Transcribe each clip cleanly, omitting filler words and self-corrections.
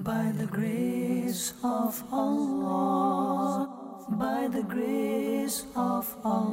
By the grace of Allah, by the grace of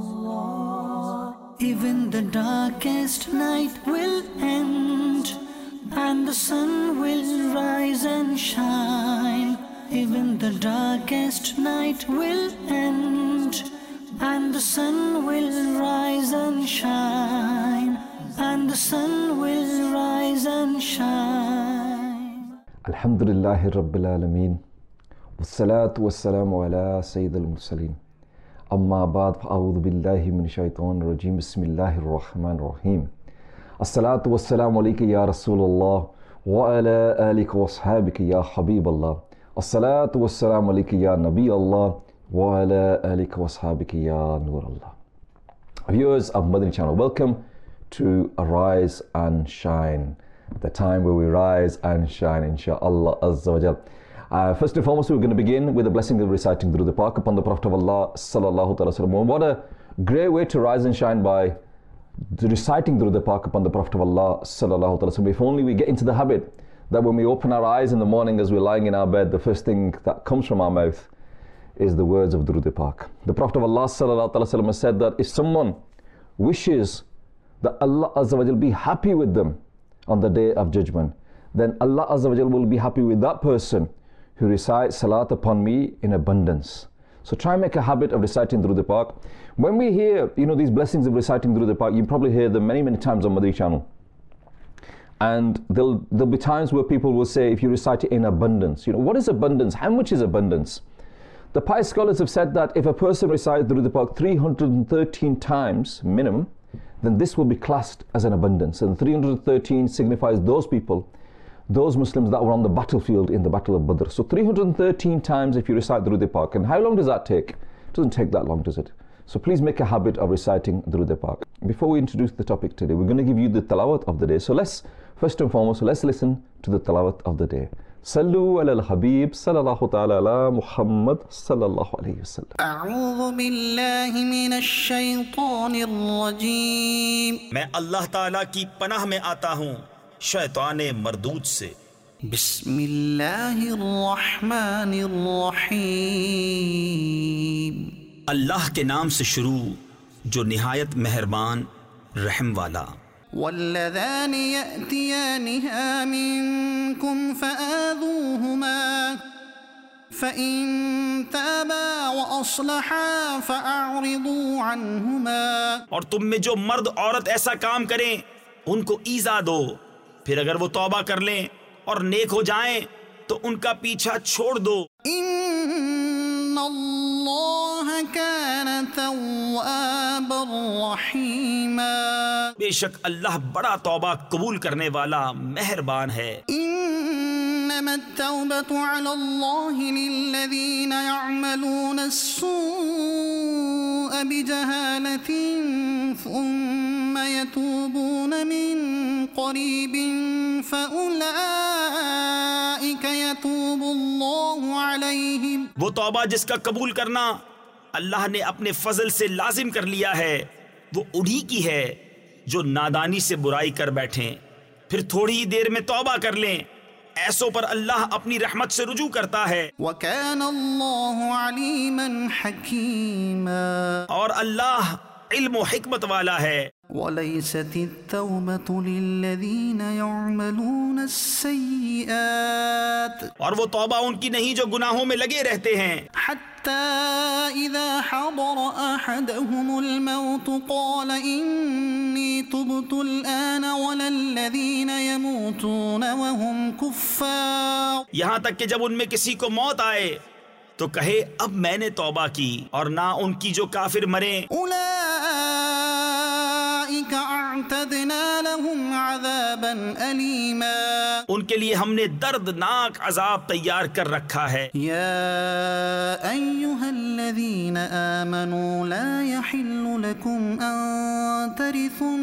Allah, even the darkest night will end, and the sun will rise and shine. Even the darkest night will end, and the sun will rise and shine, and the sun will rise and shine. Alhamdulillahi Rabbil Alameen, wassalatu wassalamu ala Sayyidil Mursaleen. Amma ba'd, fa'udhu billahi min shaitanir rajim, bismillahir rahmanir rahim. Assalatu wassalamu alayka ya Rasulullah, wa ala alika wa ashabika ya Habiballah. Assalatu wassalamu alayka ya Nabi Allah, wa ala alika wa ashabika ya Nur Allah. Viewers of Madani Channel, welcome to Arise and Shine, the time where we rise and shine, inshaAllah Azza wa Jal. First and foremost, we're going to begin with the blessing of reciting Durood Pak upon the Prophet of Allah Sallallahu Alaihi Wasallam. What a great way to rise and shine, by reciting Durood Pak upon the Prophet of Allah Sallallahu Alaihi Wasallam. If only we get into the habit that when we open our eyes in the morning as we're lying in our bed, the first thing that comes from our mouth is the words of Durood Pak. The Prophet of Allah Sallallahu Alaihi Wasallam has said that if someone wishes that Allah Azza wa Jal be happy with them on the day of judgment, then Allah Azza wa Jal will be happy with that person who recites salat upon me in abundance. So try and make a habit of reciting Durood Pak. When we hear, these blessings of reciting Durood Pak, you probably hear them many times on Madani Channel. And there'll be times where people will say, if you recite it in abundance, what is abundance? How much is abundance? The pious scholars have said that if a person recites Durood Pak 313 times minimum, then this will be classed as an abundance. And 313 signifies those people, those Muslims that were on the battlefield in the Battle of Badr. So 313 times if you recite Durood Pak. And how long does that take? It doesn't take that long, does it? So please make a habit of reciting Durood Pak. Before we introduce the topic today, we're going to give you the tilawat of the day. So first and foremost, let's listen to the tilawat of the day. Sallu ala al-Habib sallallahu ta'ala ala Muhammad sallallahu alayhi wa sallam. A'udhu billahi minash shaytanir rajim. میں اللہ تعالیٰ کی پناہ میں آتا ہوں شیطان مردود سے. بسم اللہ الرحمن الرحیم. اللہ کے نام سے شروع جو نہایت مہربان رحم والا. واللذان يأتيانها منكم فآذوهما فإن تابا وأصلحا فأعرضوا عنهما. اور تم میں جو مرد عورت ایسا کام کریں ان کو ایذا دو، پھر اگر وہ توبہ کر لیں اور نیک ہو جائیں تو ان کا پیچھا چھوڑ دو. ان اللہ کان توابا رحیما. بے شک اللہ بڑا توبہ قبول کرنے والا مہربان ہے. انما التوبة على الله للذين يعملون السوء بجهالة ثم يتوبون من قريب فأولئك يتوب الله عليهم. وہ توبہ جس کا قبول کرنا اللہ نے اپنے فضل سے لازم کر لیا ہے وہ انہی کی ہے جو نادانی سے برائی کر بیٹھیں پھر تھوڑی ہی دیر میں توبہ کر لیں. ایسوں پر اللہ اپنی رحمت سے رجوع کرتا ہے. وَكَانَ اللَّهُ عَلِيمًا حَكِيمًا. اور اللہ علم و حکمت والا ہے. وَلَيْسَتِ التَّوْبَةُ لِلَّذِينَ يَعْمَلُونَ السَّيِّئَاتِ. اور وہ توبہ ان کی نہیں جو گناہوں میں لگے رہتے ہیں. حَتَّى إِذَا حَضَرَ أَحَدَهُمُ الْمَوْتُ قَالَ إِنِّي تُبْتُ الْآنَ وَلَا الَّذِينَ يَمُوتُونَ وَهُمْ كُفَّارٌ. یہاں تک کہ جب ان میں کسی کو موت آئے تو کہے اب میں نے توبہ کی، اور نہ ان کی جو کافر مریں. أُولَئِكَ أَعْتَدْنَا لَهُمْ عَذَابًا أَلِيمًا. ان کے لیے ہم نے دردناک عذاب تیار کر رکھا ہے. يا أيها الذين آمنوا لا يحل لكم أن ترثوا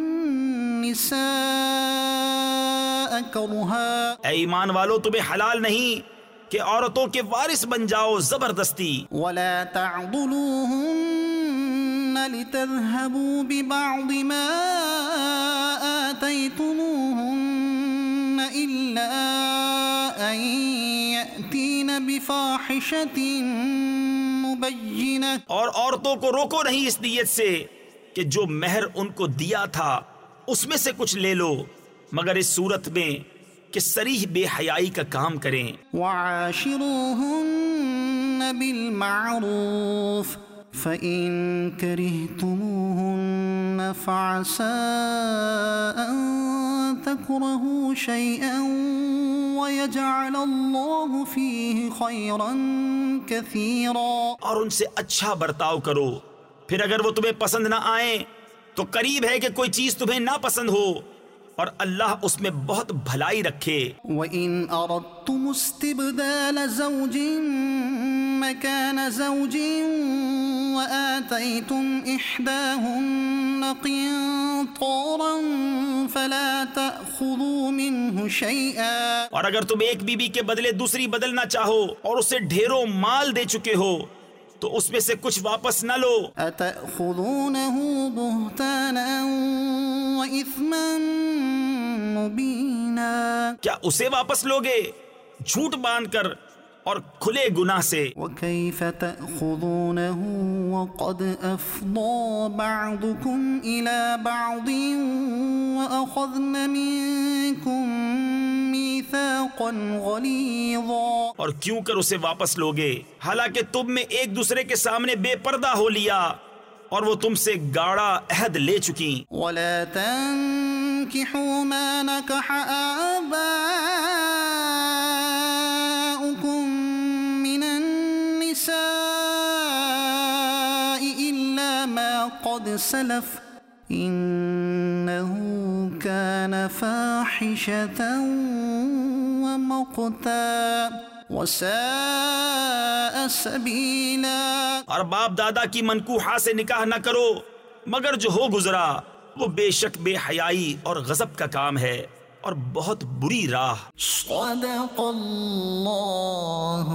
النساء كرها. اے ایمان والو تمہیں حلال نہیں کہ عورتوں کے وارث بن جاؤ زبردستی. ولا تعضلوهن لتذهبوا ببعض ما آتيتموهن إلا أن يأتين بفاحشة مبينة، اور عورتوں کو روکو نہیں اس نیت سے کہ جو مہر ان کو دیا تھا اس میں سے کچھ لے لو، مگر اس صورت میں کہ صریح بے حیائی کا کام کریں۔ وعاشروهن بالمعروف فإن كرهتموهن فعسى أن تكرهوا شيئا ويجعل الله فيه خيرا كثيرا، اور ان سے اچھا برتاؤ کرو، پھر اگر وہ تمہیں پسند نہ آئیں تو قریب ہے کہ کوئی چیز تمہیں ناپسند ہو، اور اللہ اس میں بہت بھلائی رکھے۔ وَإِنْ أَرَدْتُمُ اسْتِبْدَالَ زَوْجٍ مَكَانَ زَوْجٍ وَآتَيْتُمْ إِحْدَاهُنَّ قِنطَارًا فَلَا تَأْخُذُوا مِنْهُ شَيْئًا، اور اگر تم ایک بیوی کے بدلے دوسری بدلنا چاہو اور اسے ڈھیروں مال دے چکے ہو تو اس میں سے کچھ واپس نہ لو۔ أَتَأْخُذُونَهُ بُهْتَانًا وَإِثْمًا مُبِينًا، کیا اسے واپس لوگے جھوٹ باندھ کر اور کھلے گناہ سے؟ وَكَيْفَ تَأْخُذُونَهُ وَقَدْ أَفْضَى بَعْضُكُمْ إِلَى بَعْضٍ وَأَخَذْنَ مِنكُم مِيثَاقًا غَلِيظًا، اور کیوں کر اسے واپس لوگے حالانکہ تم میں ایک دوسرے کے سامنے بے پردہ ہو لیا اور وہ تم سے گاڑا عہد لے چکی۔ وَلَا تَنكِحُوا مَا نَكَحَ آبَاؤُكُم مِّنَ النِّسَاءِ إِلَّا مَا قَدْ سَلَفَ إِنَّهُ كَانَ فَاحِشَةً وَمَقْتًا وَسَاءَ سَبِيلًا، اور باپ دادا کی منکوحہ سے نکاح نہ کرو مگر جو ہو گزرا، وہ بے شک بے حیائی اور غضب کا کام ہے اور بہت بری راہ۔ صدق اللہ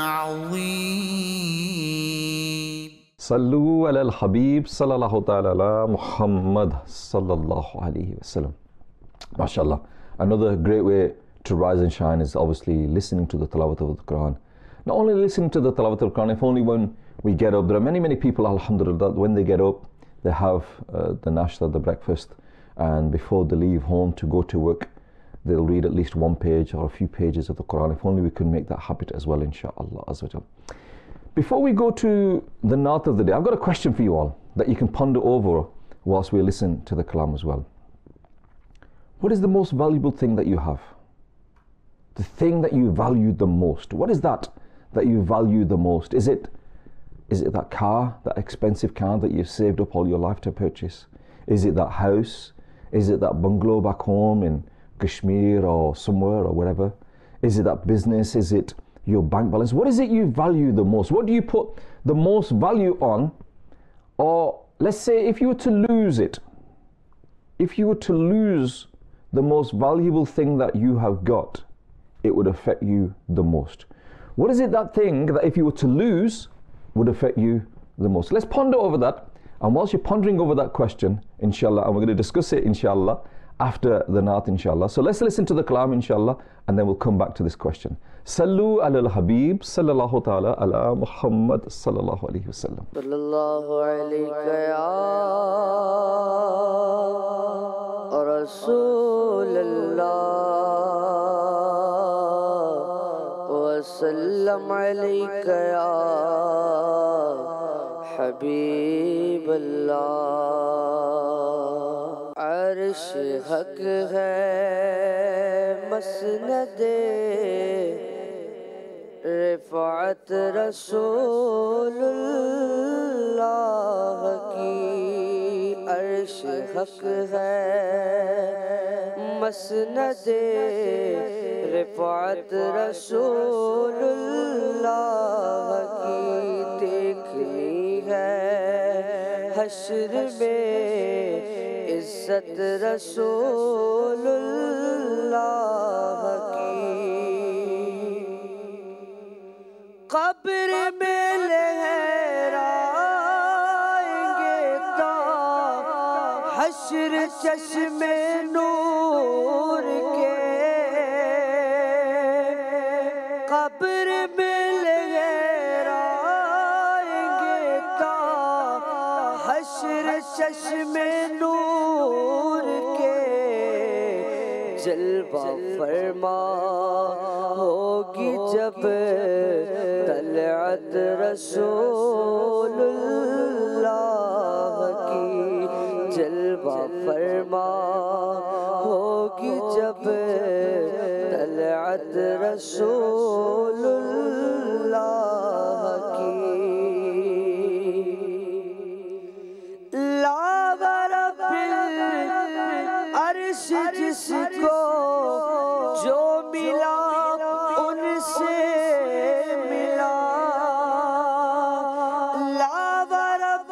العظیم۔ صلو علی الحبیب صلی اللہ تعالی علی محمد صلی اللہ علیہ وسلم۔ MashaAllah. Another great way to rise and shine is obviously listening to the tilawat of the Quran. Not only listening to the tilawat of the Quran, if only when we get up. There are many people, alhamdulillah, when they get up, they have the nashta, the breakfast, and before they leave home to go to work, they'll read at least one page or a few pages of the Quran. If only we could make that habit as well, inshaAllah azza wa jal. Before we go to the naat of the day, I've got a question for you all that you can ponder over whilst we listen to the kalam as well. What is the most valuable thing that you have? The thing that you value the most. What is that you value the most? Is it that car, that expensive car that you've saved up all your life to purchase? Is it that house? Is it that bungalow back home in Kashmir or somewhere or wherever? Is it that business? Is it your bank balance? What is it you value the most? What do you put the most value on? Or let's say if you were to lose it, if you were to lose the most valuable thing that you have got, it would affect you the most. What is it, that thing that if you were to lose would affect you the most? Let's ponder over that. And whilst you're pondering over that question, inshallah, and we're going to discuss it, inshallah, after the naat, inshallah. So let's listen to the kalam, inshallah, and then we'll come back to this question. Sallu ala al-habib, sallallahu ta'ala ala Muhammad, sallallahu alayhi wa sallam. Sallallahu alayka ya Rasulallah, wa sallam alayka ya Habiballah. عرش حق ہے مسند رفعت رسول اللہ کی، عرش حق ہے مسند رفعت رسول اللہ کی، دیکھنی ہے حشر میں عزت رسول اللہ کی، قبر میں لہرائیں گے تا حشر چشم نور کے، قبر میں لہرائیں گے تا حشر چشم نور کے جلوہ فرما ہوگی جب طلعت رسول اللہ کی جلوہ فرما ہوگی جب طلعت رسول اللہ کی لا رب العرش جس کو جو ملا ان سے ملا لا رب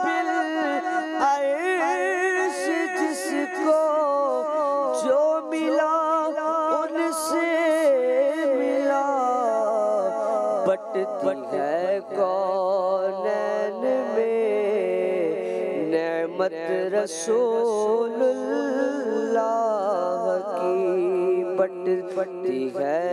العرش جس کو جو ملا ان سے ملا بٹتی ہے کونین میں نعمت رسول اللہ کی بٹتی ہے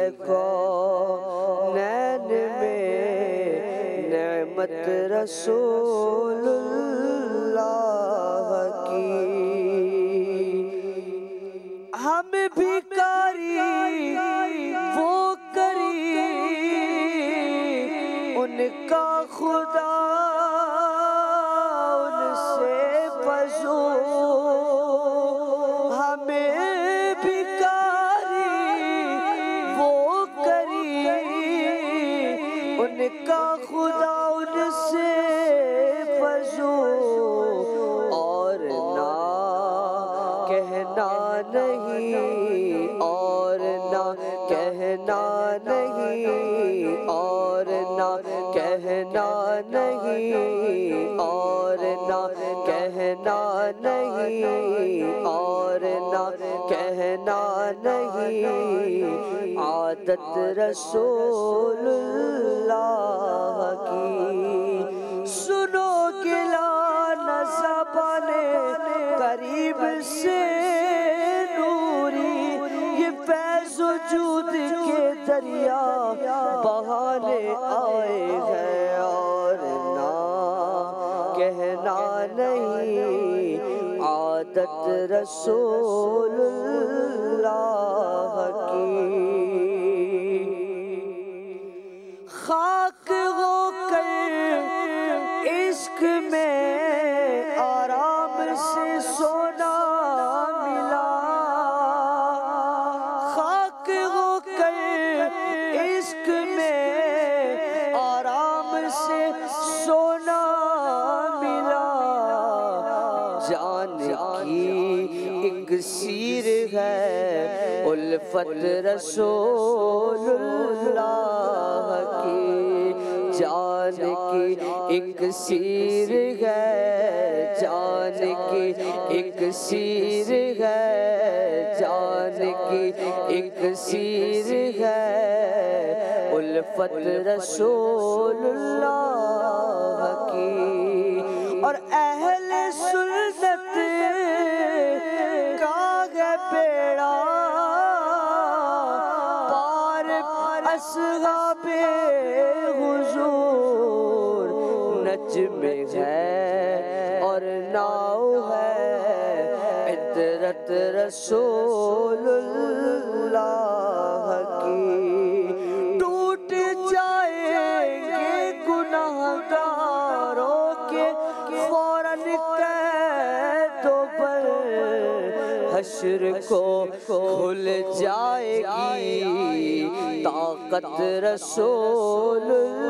کونین میں نعمت رسول اللہ کی ہم بھکاری وہ کریم ان کا خدا ان سے فضول ہمیں بھکاری وہ کریم ان کا خدا ان سے فضول اور نہ کہنا نہیں اور نہ کہنا نہیں اور نہ کہنا نہیں اور نہ کہنا نہیں اور نہ کہنا نہیں عادت رسول اللہ کی سنو گلا نہ زبان قریب سے نوری یہ فیض وجود کے دریا بہانے آئے ہیں اور نہ کہنا نہیں عادت رسول اللہ کی خاک ہو کر عشق میں آرام سے سونا ملا خاک ہو کر عشق میں آرام سے سونا ملا جان کی ایک سیر ہے الفت رسول اللہ کی جان کی ایک سیر ہے جان کی ایک سیر ہے جان کی ایک سیر ہے الفت رسول اللہ کی اور اہل سنت کا ہے بیڑا پار اصحاب حضور نجم ہے اور ناؤ ہے عطرت رسول اللہ کی ٹوٹ جائیں گے گناہگاروں کے فوراً قیدوں پر حشر کو کھل جائے گی طاقت رسول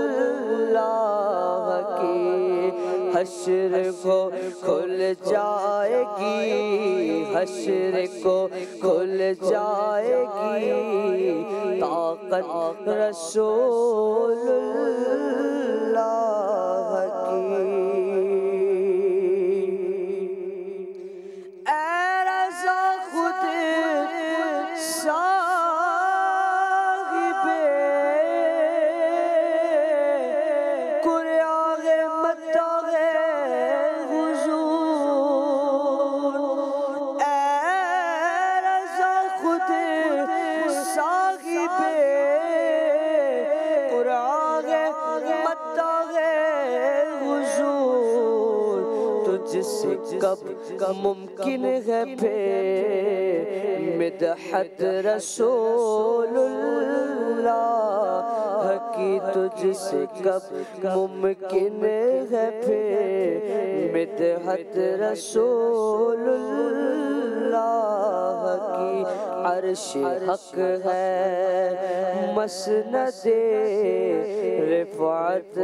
اللہ کی حشر کو کھل جائے گی حشر کو کھل جائے گی طاقت رسول اللہ کی اے رضا خود صاحب قریاغ متاغ حضور اے رضا خود صاحب तुझसे कब मुमकिन है फिर मिदहत रसूलुल्लाह की तुझसे कब मुमकिन है फिर मिदहत रसूलुल्लाह की अर्श हक है मसनदे रिफ़ात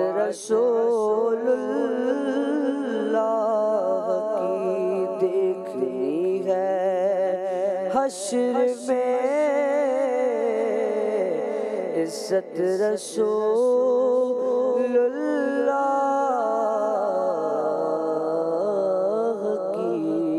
रसूलुल्लाह की देखनी है हश्र में इज़्ज़त रसूलुल्लाह की।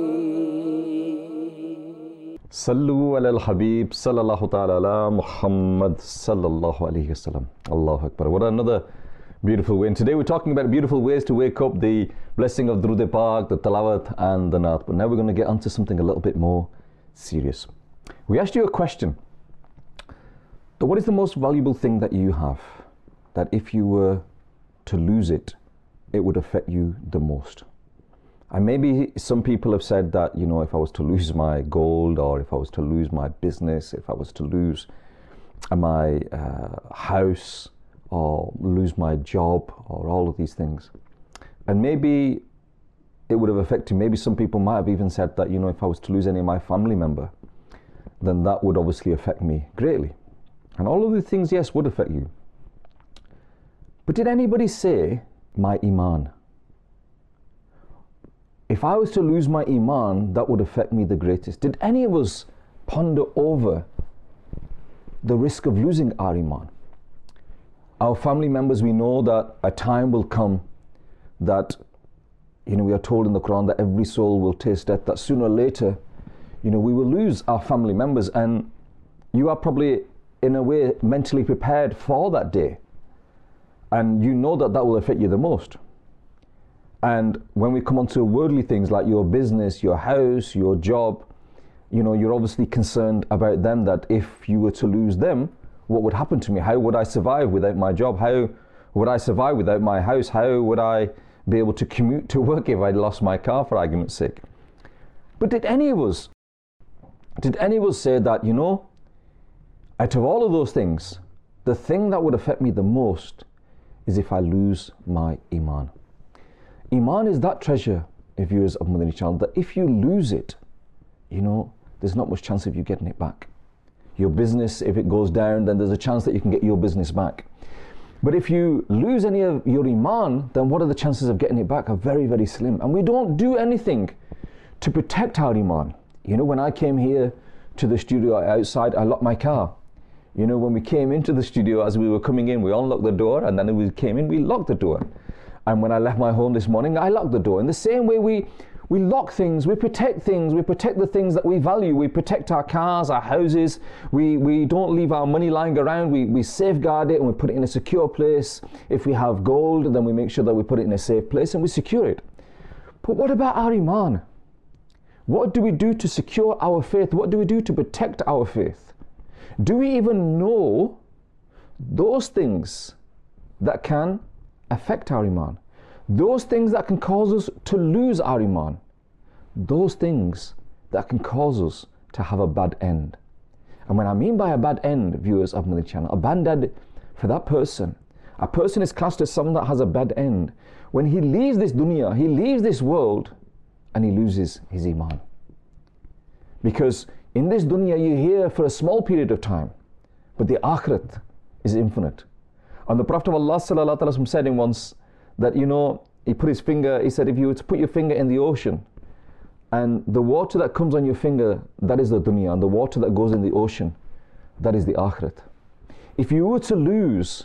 Sallu ala al-Habib sallallahu ta'ala ala Muhammad sallallahu alayhi wasallam. Allahu Akbar. What another beautiful way. And today we're talking about beautiful ways to wake up, the blessing of Durood Pak, the Tilawat and the Naat. But now we're going to get onto something a little bit more serious. We asked you a question. So what is the most valuable thing that you have, that if you were to lose it, it would affect you the most? And maybe some people have said that, you know, if I was to lose my gold, or if I was to lose my business, if I was to lose my house, or lose my job, or all of these things. And maybe it would have affected, maybe some people might have even said that, you know, if I was to lose any of my family member, then that would obviously affect me greatly. And all of these things, yes, would affect you. But did anybody say my Iman? If I was to lose my Iman, that would affect me the greatest. Did any of us ponder over the risk of losing our Iman? Our family members, we know that a time will come that, you know, we are told in the Quran that every soul will taste death, that sooner or later, you know, we will lose our family members, and you are probably in a way mentally prepared for that day, and you know that that will affect you the most. And when we come on to worldly things like your business, your house, your job, you know, you're obviously concerned about them, that if you were to lose them, what would happen to me? How would I survive without my job? How would I survive without my house? How would I be able to commute to work if I'd lost my car, for argument's sake? But did any of us say that, you know, out of all of those things, the thing that would affect me the most is if I lose my Iman? Iman is that treasure, viewers of Madani Channel, that if you lose it, you know, there's not much chance of you getting it back. Your business, if it goes down, then there's a chance that you can get your business back. But if you lose any of your Iman, then what are the chances of getting it back? Are very, very slim. And we don't do anything to protect our Iman. You know, when I came here to the studio outside, I locked my car. You know, when we came into the studio, as we were coming in, we unlocked the door, and then when we came in, we locked the door. And when I left my home this morning, I locked the door. In the same way, we lock things, we protect the things that we value. We protect our cars, our houses. We don't leave our money lying around. We safeguard it and we put it in a secure place. If we have gold, then we make sure that we put it in a safe place and we secure it. But what about our Iman? What do we do to secure our faith? What do we do to protect our faith? Do we even know those things that can affect our Iman? Those things that can cause us to lose our Iman? Those things that can cause us to have a bad end? And when I mean by a bad end, viewers of Madani Channel, a bad end for that person, a person is classed as someone that has a bad end when he leaves this dunya, he leaves this world, and he loses his Iman. Because in this dunya you're here for a small period of time, but the akhirat is infinite. And the Prophet of Allah sallallahu alaihi wasallam said in once that, you know, he put his finger, he said, if you were to put your finger in the ocean, and the water that comes on your finger, that is the dunya, and the water that goes in the ocean, that is the akhirat. If you were to lose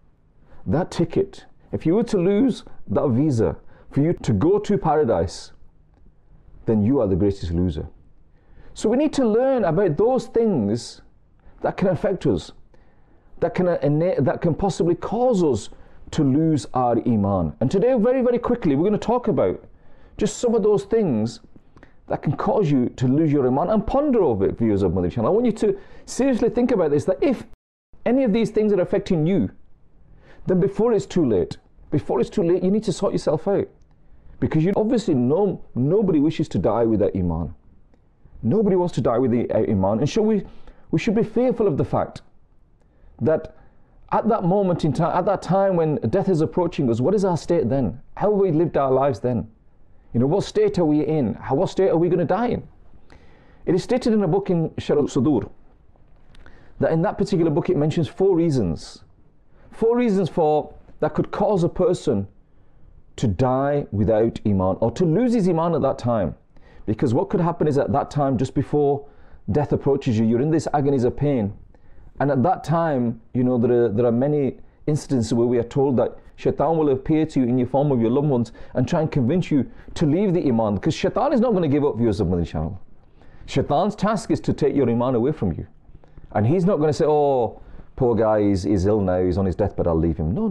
that ticket, if you were to lose that visa for you to go to paradise, then you are the greatest loser. So we need to learn about those things that can affect us, that can possibly cause us to lose our Iman. And today, very, very quickly, we're going to talk about just some of those things that can cause you to lose your Iman, and ponder over it, viewers of Madani Channel. I want you to seriously think about this, that if any of these things are affecting you, then before it's too late, you need to sort yourself out. Because obviously nobody wishes to die without Iman. Nobody wants to die without Iman. And we should be fearful of the fact that at that moment in time, at that time when death is approaching us, what is our state then? How have we lived our lives then? What state are we in? What state are we going to die in? It is stated in a book in Sharh al-Sudur that in that particular book it mentions 4 reasons. 4 reasons that could cause a person to die without Iman or to lose his Iman at that time. Because what could happen is at that time, just before death approaches you, you're in this agonies of pain. And at that time, there are many instances where we are told that Shaitan will appear to you in your form of your loved ones and try and convince you to leave the Iman. Because Shaitan is not going to give up, viewers of Madani Channel. Shaitan's task is to take your Iman away from you. And he's not going to say, oh, poor guy, he's ill now, he's on his deathbed, I'll leave him. No.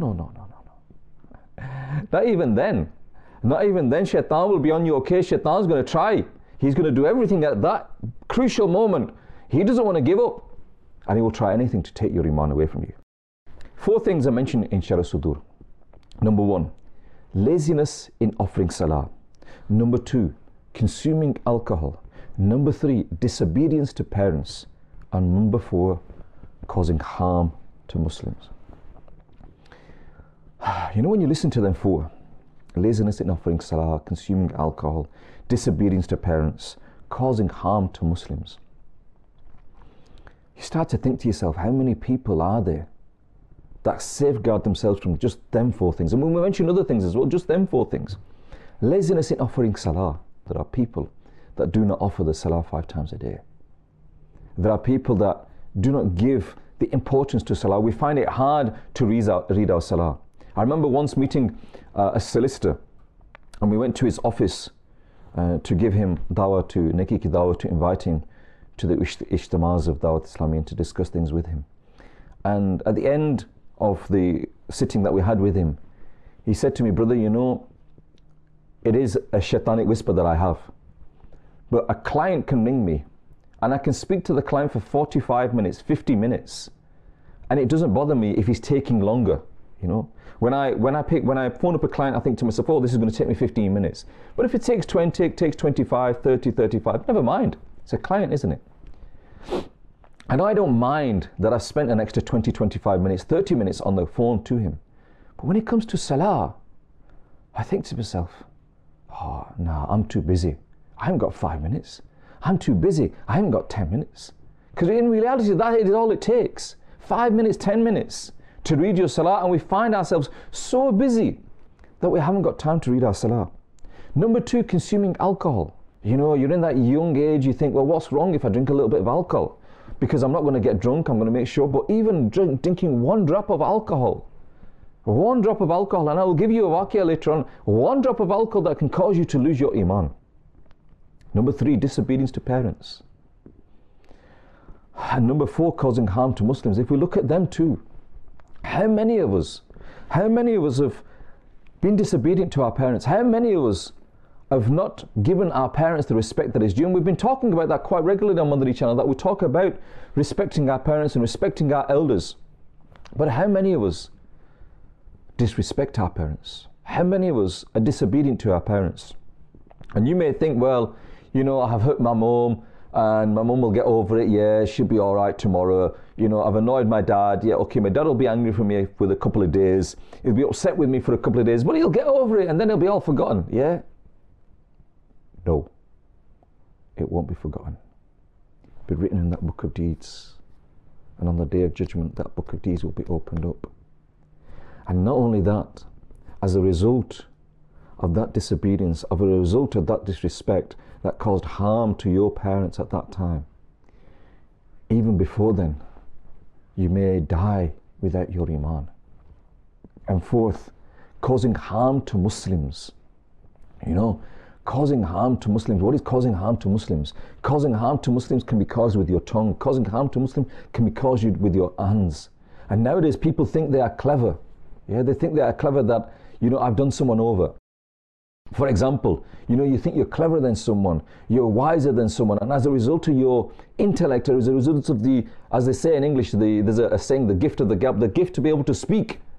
Not even then, Shaitan will be on your case. Shaitan's going to try. He's going to do everything at that crucial moment. He doesn't want to give up. And he will try anything to take your Iman away from you. 4 things are mentioned in Sharh al-Sudur. Number 1, laziness in offering salah. Number 2, consuming alcohol. Number 3, disobedience to parents. And number 4, causing harm to Muslims. When you listen to them 4, laziness in offering salah, consuming alcohol, disobedience to parents, causing harm to Muslims, you start to think to yourself, how many people are there that safeguard themselves from just them 4 things? And when we mention other things as well, just them 4 things. Laziness in offering salah. There are people that do not offer the salah 5 times a day. There are people that do not give the importance to salah. We find it hard to read our salah. I remember once meeting a solicitor, and we went to his office to give him dawah, to Nakiki dawah, to invite him to the ijtima'as of Dawat Islami and to discuss things with him. And at the end of the sitting that we had with him, he said to me, brother, it is a shaitanic whisper that I have, but a client can ring me and I can speak to the client for 45 minutes, 50 minutes, and it doesn't bother me if he's taking longer. When I phone up a client, I think to myself, oh, this is going to take me 15 minutes. But if it takes 20, it takes 25, 30, 35, never mind. It's a client, isn't it? And I don't mind that I've spent an extra 20, 25 minutes, 30 minutes on the phone to him. But when it comes to salah, I think to myself, oh, no, I'm too busy. I haven't got 5 minutes. I'm too busy. I haven't got 10 minutes. Because in reality, that is all it takes. 5 minutes, 10 minutes to read your salah, and we find ourselves so busy that we haven't got time to read our salah. Number 2, consuming alcohol. You're in that young age, you think, well, what's wrong if I drink a little bit of alcohol? Because I'm not going to get drunk, I'm going to make sure. But even drinking 1 drop of alcohol, and I will give you a waqia later on, 1 drop of alcohol that can cause you to lose your Iman. Number 3, disobedience to parents. And number 4, causing harm to Muslims. If we look at them too, how many of us have been disobedient to our parents? How many of us have not given our parents the respect that is due? And we've been talking about that quite regularly on Madani Channel, that we talk about respecting our parents and respecting our elders. But how many of us disrespect our parents? How many of us are disobedient to our parents? And you may think, well, I have hurt my mum, and my mum will get over it, yeah, she'll be all right tomorrow. I've annoyed my dad, yeah, okay, my dad will be angry for me for a couple of days. He'll be upset with me for a couple of days, but he'll get over it and then it'll be all forgotten, yeah? No, it won't be forgotten. It'll be written in that book of deeds. And on the day of judgment, that book of deeds will be opened up. And not only that, as a result of that disobedience, as a result of that disrespect that caused harm to your parents at that time, even before then, you may die without your Iman. And 4th, causing harm to Muslims. Causing harm to Muslims. What is causing harm to Muslims? Causing harm to Muslims can be caused with your tongue. Causing harm to Muslims can be caused with your hands. And nowadays people think they are clever. Yeah, they think they are clever that, I've done someone over. For example, you think you're cleverer than someone, you're wiser than someone, and as a result of your intellect, or as a result of as they say in English, there's a saying, the gift of the gab, the gift to be able to speak.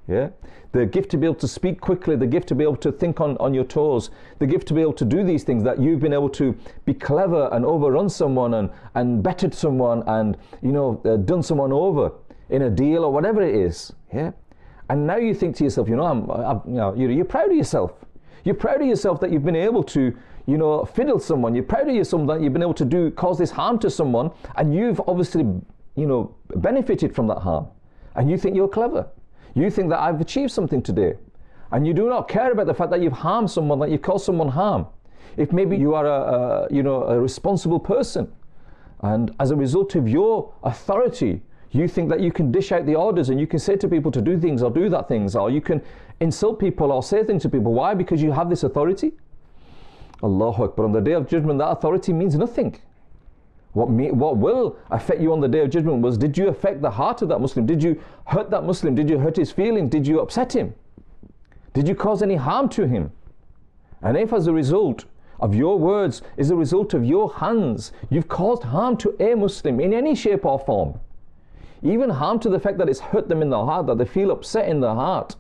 Yeah, the gift to be able to speak quickly, the gift to be able to think on your toes, the gift to be able to do these things, that you've been able to be clever and overrun someone and bettered someone and, you know, done someone over in a deal or whatever it is. Yeah, and now you think to yourself, you know, you're proud of yourself. You're proud of yourself that you've been able to, you know, fiddle someone. You're proud of yourself that you've been able to cause this harm to someone, and you've obviously, you know, benefited from that harm, and you think you're clever. You think that I've achieved something today, and you do not care about the fact that you've harmed someone, that you've caused someone harm. If maybe you are a responsible person, and as a result of your authority, you think that you can dish out the orders and you can say to people to do things or do that things, or you can insult people or say things to people. Why? Because you have this authority. Allahu Akbar. On the Day of Judgment, that authority means nothing. What will affect you on the Day of Judgment was, did you affect the heart of that Muslim? Did you hurt that Muslim? Did you hurt his feelings? Did you upset him? Did you cause any harm to him? And if as a result of your words, as a result of your hands, you've caused harm to a Muslim in any shape or form, even harm to the fact that it's hurt them in the heart, that they feel upset in the heart,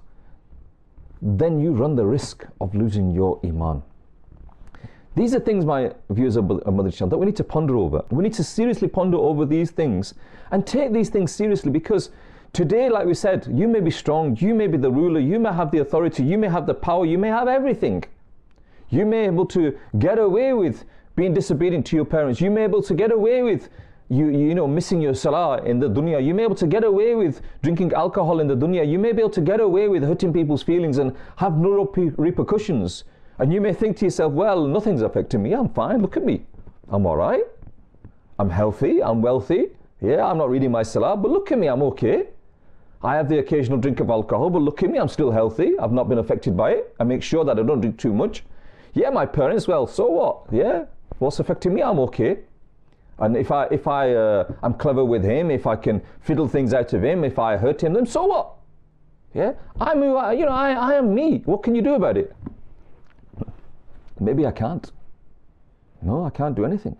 then you run the risk of losing your iman. These are things, my viewers of Madani Channel, that we need to ponder over. We need to seriously ponder over these things and take these things seriously, because today, like we said, you may be strong, you may be the ruler, you may have the authority, you may have the power, you may have everything. You may be able to get away with being disobedient to your parents. You may be able to get away with you know, missing your salah in the dunya. You may be able to get away with drinking alcohol in the dunya. You may be able to get away with hurting people's feelings and have no repercussions. And you may think to yourself, well, nothing's affecting me. I'm fine. Look at me. I'm all right. I'm healthy. I'm wealthy. Yeah, I'm not reading my salah, but look at me. I'm okay. I have the occasional drink of alcohol, but look at me. I'm still healthy. I've not been affected by it. I make sure that I don't drink too much. Yeah, my parents, well, so what? Yeah, what's affecting me? I'm okay. And if I'm clever with him, if I can fiddle things out of him, if I hurt him, then so what? Yeah, I am me. What can you do about it? Maybe I can't. No, I can't do anything.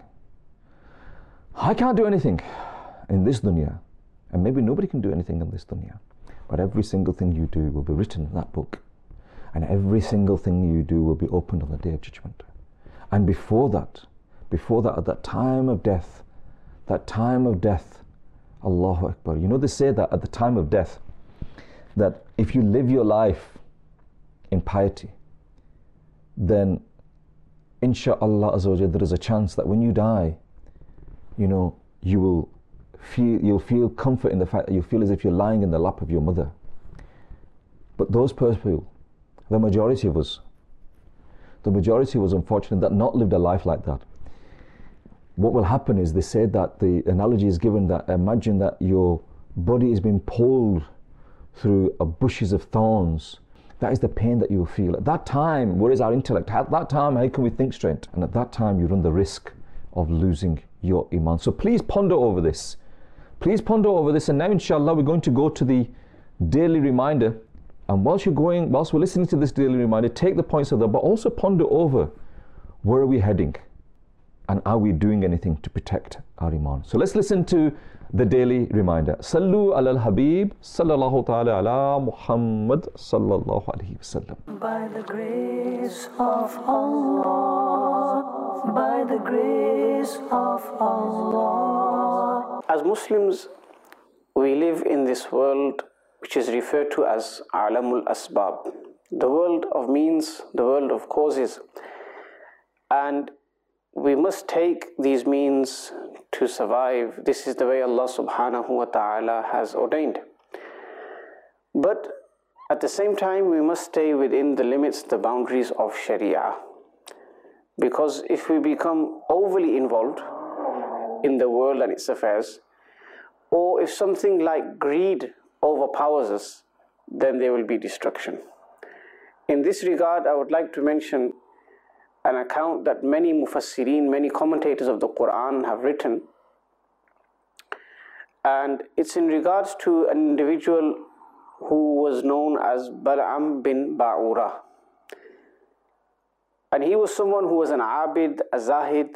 I can't do anything in this dunya. And maybe nobody can do anything in this dunya. But every single thing you do will be written in that book. And every single thing you do will be opened on the Day of Judgment. And before that, at that time of death, Allahu Akbar. You know, they say that at the time of death, that if you live your life in piety, then insha'Allah Azza wa Jalla, there is a chance that when you die, you know, you'll feel comfort in the fact that you feel as if you're lying in the lap of your mother. But those people, the majority of us unfortunately that not lived a life like that. What will happen is, they said that the analogy is given that imagine that your body is being pulled through bushes of thorns. That is the pain that you will feel. At that time, where is our intellect? At that time, how can we think straight? And at that time, you run the risk of losing your iman. So please ponder over this. Please ponder over this. And now, inshallah, we're going to go to the daily reminder. And whilst we're listening to this daily reminder, take the points of that, but also ponder over, where are we heading? And are we doing anything to protect our iman? So let's listen to the daily reminder. Sallu ala al-Habib, sallallahu ta'ala ala Muhammad, sallallahu alayhi wasallam. By the grace of Allah, by the grace of Allah. As Muslims, we live in this world which is referred to as Alamul Asbab, the world of means, the world of causes. And we must take these means to survive. This is the way Allah subhanahu wa ta'ala has ordained. But at the same time, we must stay within the limits, the boundaries of Sharia. Because if we become overly involved in the world and its affairs, or if something like greed overpowers us, then there will be destruction. In this regard, I would like to mention an account that many mufassirin, many commentators of the Quran have written. And it's in regards to an individual who was known as Bal'am bin Ba'ura. And he was someone who was an abid, a zahid,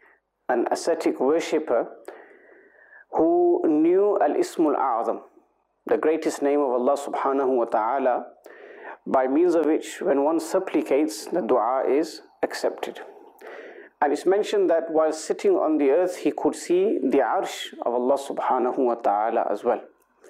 an ascetic worshipper, who knew al-Ismul A'zam, the greatest name of Allah subhanahu wa ta'ala, by means of which when one supplicates, the dua is accepted. And it's mentioned that while sitting on the earth, he could see the arsh of Allah subhanahu wa ta'ala as well.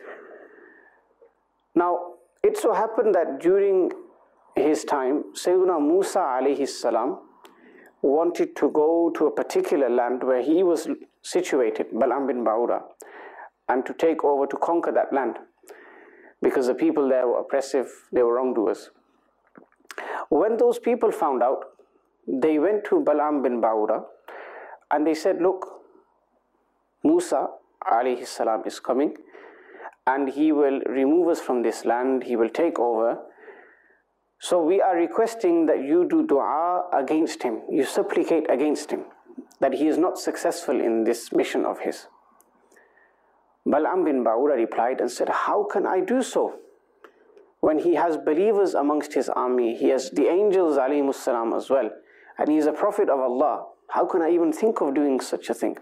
Now, it so happened that during his time, Sayyidina Musa alayhi salam wanted to go to a particular land where he was situated, Bal'am bin Ba'ura, and to take over, to conquer that land, because the people there were oppressive, they were wrongdoers. When those people found out, they went to Bal'am bin Ba'ura and they said, look, Musa alayhi salam is coming and he will remove us from this land, he will take over. So we are requesting that you do dua against him, you supplicate against him, that he is not successful in this mission of his. Bal'am bin Ba'ura replied and said, how can I do so? When he has believers amongst his army, he has the angels alayhimus salam as well, and he is a prophet of Allah. How can I even think of doing such a thing?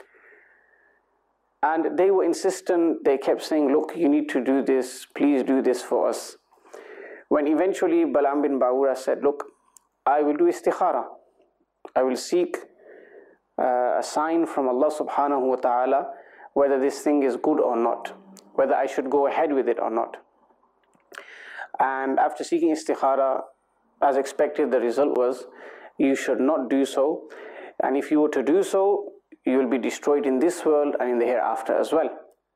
And they were insistent, they kept saying, look, you need to do this, please do this for us. When eventually Bal'am bin Ba'ura said, look, I will do istikhara. I will seek a sign from Allah subhanahu wa ta'ala whether this thing is good or not, whether I should go ahead with it or not. And after seeking istikhara, as expected, the result was, you should not do so. And if you were to do so, you will be destroyed in this world and in the hereafter as well.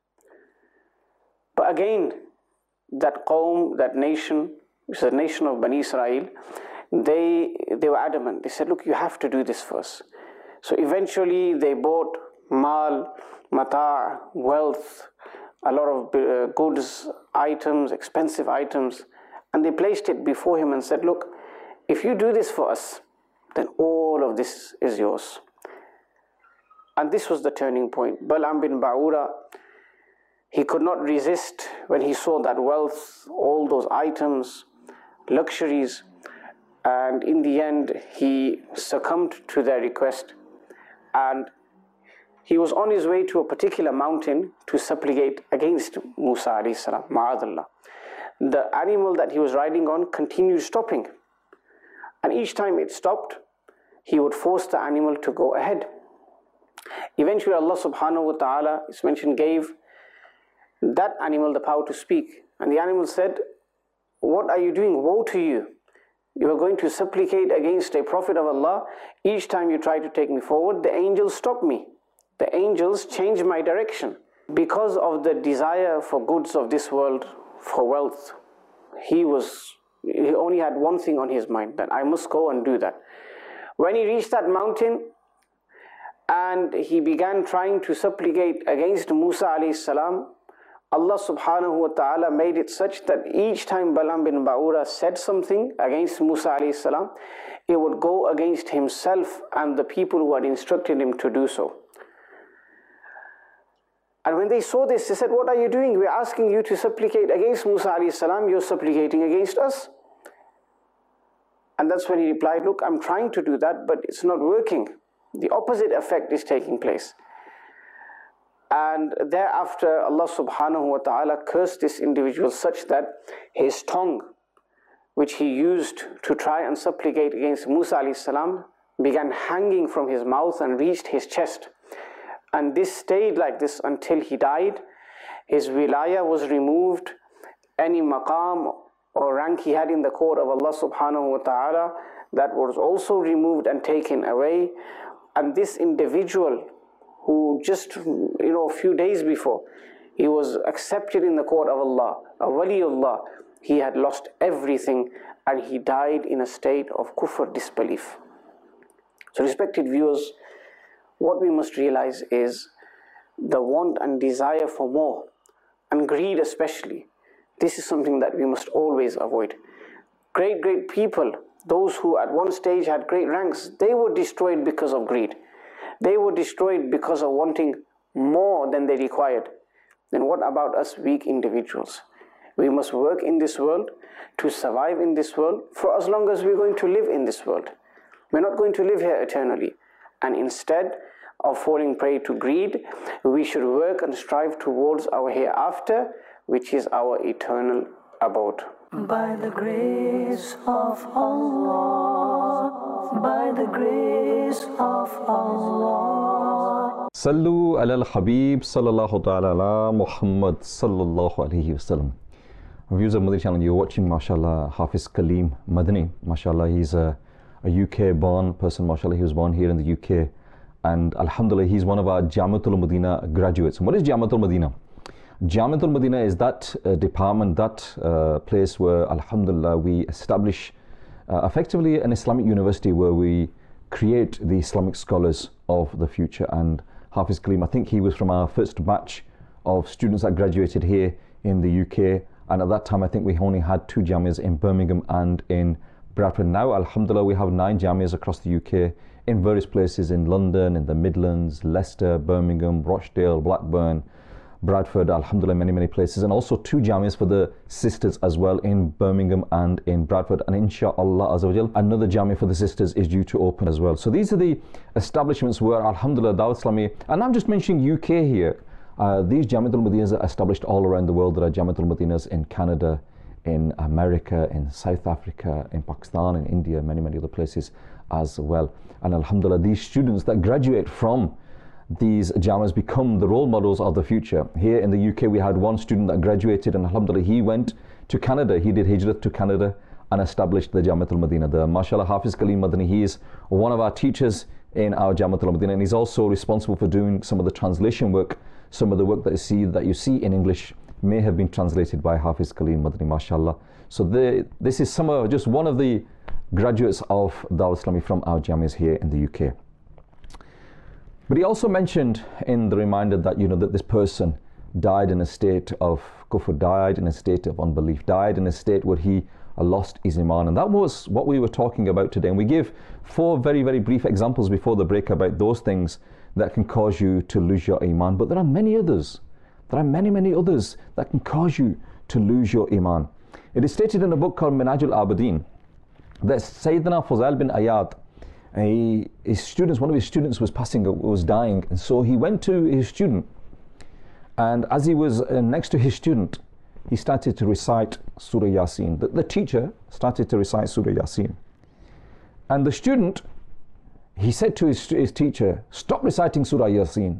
But again, that qawm, that nation, which is the nation of Bani Israel, they were adamant. They said, look, you have to do this first. So eventually they bought mal, mata', wealth, a lot of goods, items, expensive items, and they placed it before him and said, look, if you do this for us, then all of this is yours. And this was the turning point. Bal'am bin Ba'ura, he could not resist when he saw that wealth, all those items, luxuries, and in the end he succumbed to their request, and he was on his way to a particular mountain to supplicate against Musa alayhi salam, ma'adallah. The animal that he was riding on continued stopping, and each time it stopped, he would force the animal to go ahead. Eventually Allah subhanahu wa ta'ala, it's mentioned, gave that animal the power to speak, and the animal said, what are you doing? Woe to you. You are going to supplicate against a prophet of Allah. Each time you try to take me forward, the angels stop me. The angels change my direction. Because of the desire for goods of this world, for wealth, he only had one thing on his mind, that I must go and do that. When he reached that mountain and he began trying to supplicate against Musa alayhi salam, Allah subhanahu wa ta'ala made it such that each time Bal'am bin Ba'ura said something against Musa alayhi salam, it would go against himself and the people who had instructed him to do so. And when they saw this, they said, what are you doing? We're asking you to supplicate against Musa alayhi salam, you're supplicating against us. And that's when he replied, look, I'm trying to do that, but it's not working. The opposite effect is taking place. And thereafter, Allah subhanahu wa ta'ala cursed this individual such that his tongue, which he used to try and supplicate against Musa alayhi salam, began hanging from his mouth and reached his chest. And this stayed like this until he died. His wilaya was removed. Any maqam or rank he had in the court of Allah subhanahu wa ta'ala, that was also removed and taken away. And this individual, who just a few days before, he was accepted in the court of Allah, a waliullah, he had lost everything and he died in a state of kufr, disbelief. So respected viewers, what we must realize is the want and desire for more, and greed especially. This is something that we must always avoid. Great people, those who at one stage had great ranks, they were destroyed because of greed. They were destroyed because of wanting more than they required. Then what about us weak individuals? We must work in this world to survive in this world for as long as we're going to live in this world. We're not going to live here eternally. And instead of falling prey to greed, we should work and strive towards our hereafter which is our eternal abode. By the grace of Allah, by the grace of Allah. Sallu ala al-Habib sallallahu ta'ala ala Muhammad sallallahu alayhi wa sallam. Viewers of Madani channel, you're watching, mashallah, Hafiz Kaleem Madani. Mashallah, he's a UK born person, mashallah. He was born here in the UK, and alhamdulillah, he's one of our Jamiatul Madina graduates. And what is Jamiatul Madina? Jamiatul Madina is that department, that place where, alhamdulillah, we establish effectively an Islamic university where we create the Islamic scholars of the future. And Hafiz Kaleem, I think he was from our first batch of students that graduated here in the UK. And at that time, I think we only had 2 jamias in Birmingham and in Bradford. Now, alhamdulillah, we have 9 jamias across the UK in various places in London, in the Midlands, Leicester, Birmingham, Rochdale, Blackburn, Bradford, alhamdulillah, many places. And also 2 jamias for the sisters as well in Birmingham and in Bradford. And inshallah, azawajal, another jamia for the sisters is due to open as well. So these are the establishments where, alhamdulillah, Dawat Islami, and I'm just mentioning UK here. These Jamiatul Madinas are established all around the world. There are Jamiatul Madinas in Canada, in America, in South Africa, in Pakistan, in India, many other places as well. And alhamdulillah, these students that graduate from these jamias become the role models of the future. Here in the UK, we had one student that graduated, and alhamdulillah, he went to Canada. He did hijrah to Canada and established the Jamiatul Madina. The mashallah Hafiz Kaleem Madani, he is one of our teachers in our Jamiatul Madina, and he's also responsible for doing some of the translation work. Some of the work that you see in English may have been translated by Hafiz Kaleem Madani, mashallah. So this is just one of the graduates of Dawat Islami from our jamias here in the UK. But he also mentioned in the reminder that, that this person died in a state of kufr, died in a state of unbelief, died in a state where he lost his iman. And that was what we were talking about today. And we give 4 very brief examples before the break about those things that can cause you to lose your iman. But there are many others. There are many others that can cause you to lose your iman. It is stated in a book called Minhajul Abidin that Sayyidina Fudail bin Iyad, one of his students was dying, and so he went to his student, and as he was next to his student, he started to recite Surah Yasin. The teacher started to recite Surah Yasin, and the student, he said to his teacher, "Stop reciting Surah Yasin."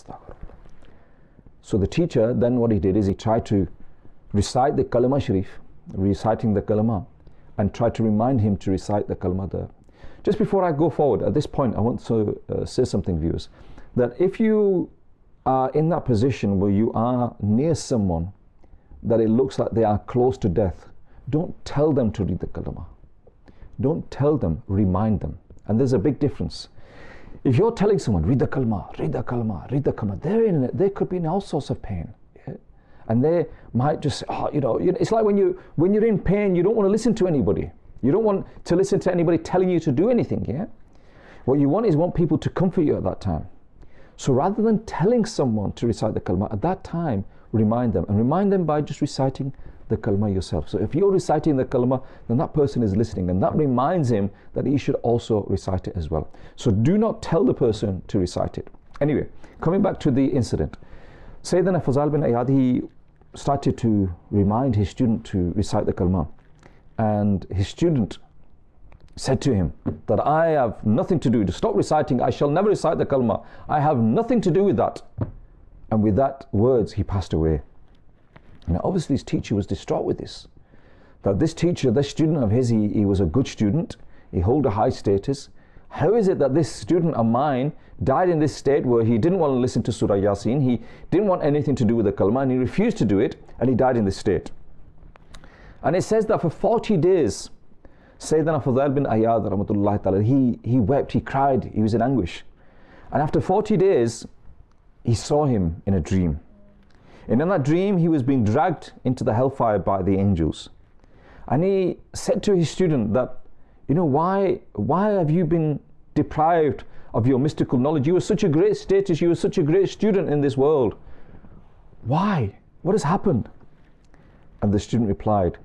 So the teacher, then what he did is he tried to recite the Kalima Sharif, reciting the Kalima, and tried to remind him to recite the Kalima there. Just before I go forward, at this point, I want to say something, viewers, that if you are in that position where you are near someone that it looks like they are close to death, don't tell them to read the Kalima. Don't tell them, remind them. And there's a big difference. If you're telling someone, read the Kalima, read the Kalima, read the Kalima, they could be in all sorts of pain. Yeah? And they might just say, it's like when you're in pain, you don't want to listen to anybody. You don't want to listen to anybody telling you to do anything, yeah? What you want people to comfort you at that time. So rather than telling someone to recite the Kalima, at that time, remind them. And remind them by just reciting the Kalima yourself. So if you're reciting the Kalima, then that person is listening, and that reminds him that he should also recite it as well. So do not tell the person to recite it. Anyway, coming back to the incident. Sayyidina Fudail bin Iyad, he started to remind his student to recite the Kalima. And his student said to him that I have nothing to do, to stop reciting, I shall never recite the Kalima. I have nothing to do with that. And with that words, he passed away. Now obviously his teacher was distraught with this. That this teacher, this student of his, he was a good student, he held a high status. How is it that this student of mine died in this state where he didn't want to listen to Surah Yasin, he didn't want anything to do with the Kalima, and he refused to do it, and he died in this state. And it says that for 40 days, Sayyidina Fudail bin Iyad, rahmatullahi ta'ala, he wept, he cried, he was in anguish. And after 40 days, he saw him in a dream. And in that dream, he was being dragged into the hellfire by the angels. And he said to his student that, why have you been deprived of your mystical knowledge? You were such a great status, you were such a great student in this world. Why? What has happened? And the student replied,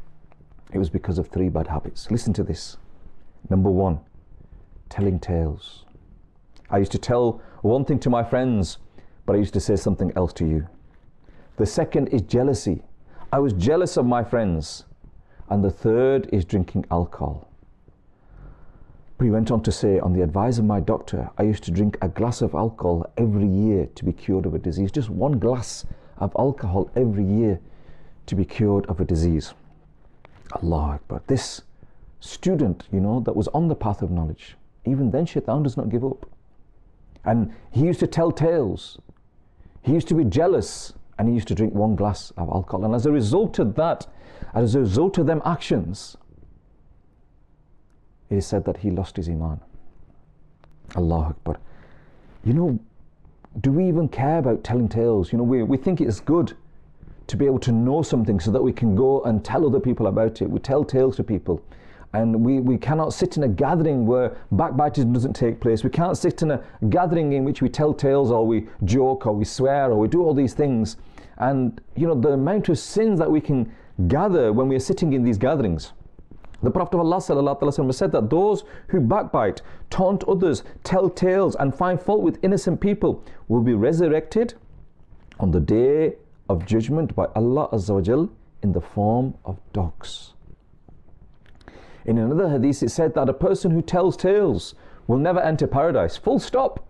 it was because of 3 bad habits. Listen to this. Number 1, telling tales. I used to tell one thing to my friends, but I used to say something else to you. The second is jealousy. I was jealous of my friends. And the third is drinking alcohol. But he went on to say, on the advice of my doctor, I used to drink a glass of alcohol every year to be cured of a disease. Just one glass of alcohol every year to be cured of a disease. Allahu Akbar. This student, that was on the path of knowledge, even then Shaitan does not give up. And he used to tell tales. He used to be jealous, and he used to drink one glass of alcohol. And as a result of that, as a result of them actions, it is said that he lost his iman. Allahu Akbar. Do we even care about telling tales? We think it's good to be able to know something so that we can go and tell other people about it. We tell tales to people. And we cannot sit in a gathering where backbiting doesn't take place. We can't sit in a gathering in which we tell tales or we joke or we swear or we do all these things. And the amount of sins that we can gather when we are sitting in these gatherings. The Prophet of Allah ﷺ said that those who backbite, taunt others, tell tales and find fault with innocent people will be resurrected on the day of judgment by Allah Azza wa Jal in the form of dogs. In another hadith it said that a person who tells tales will never enter paradise. Full stop.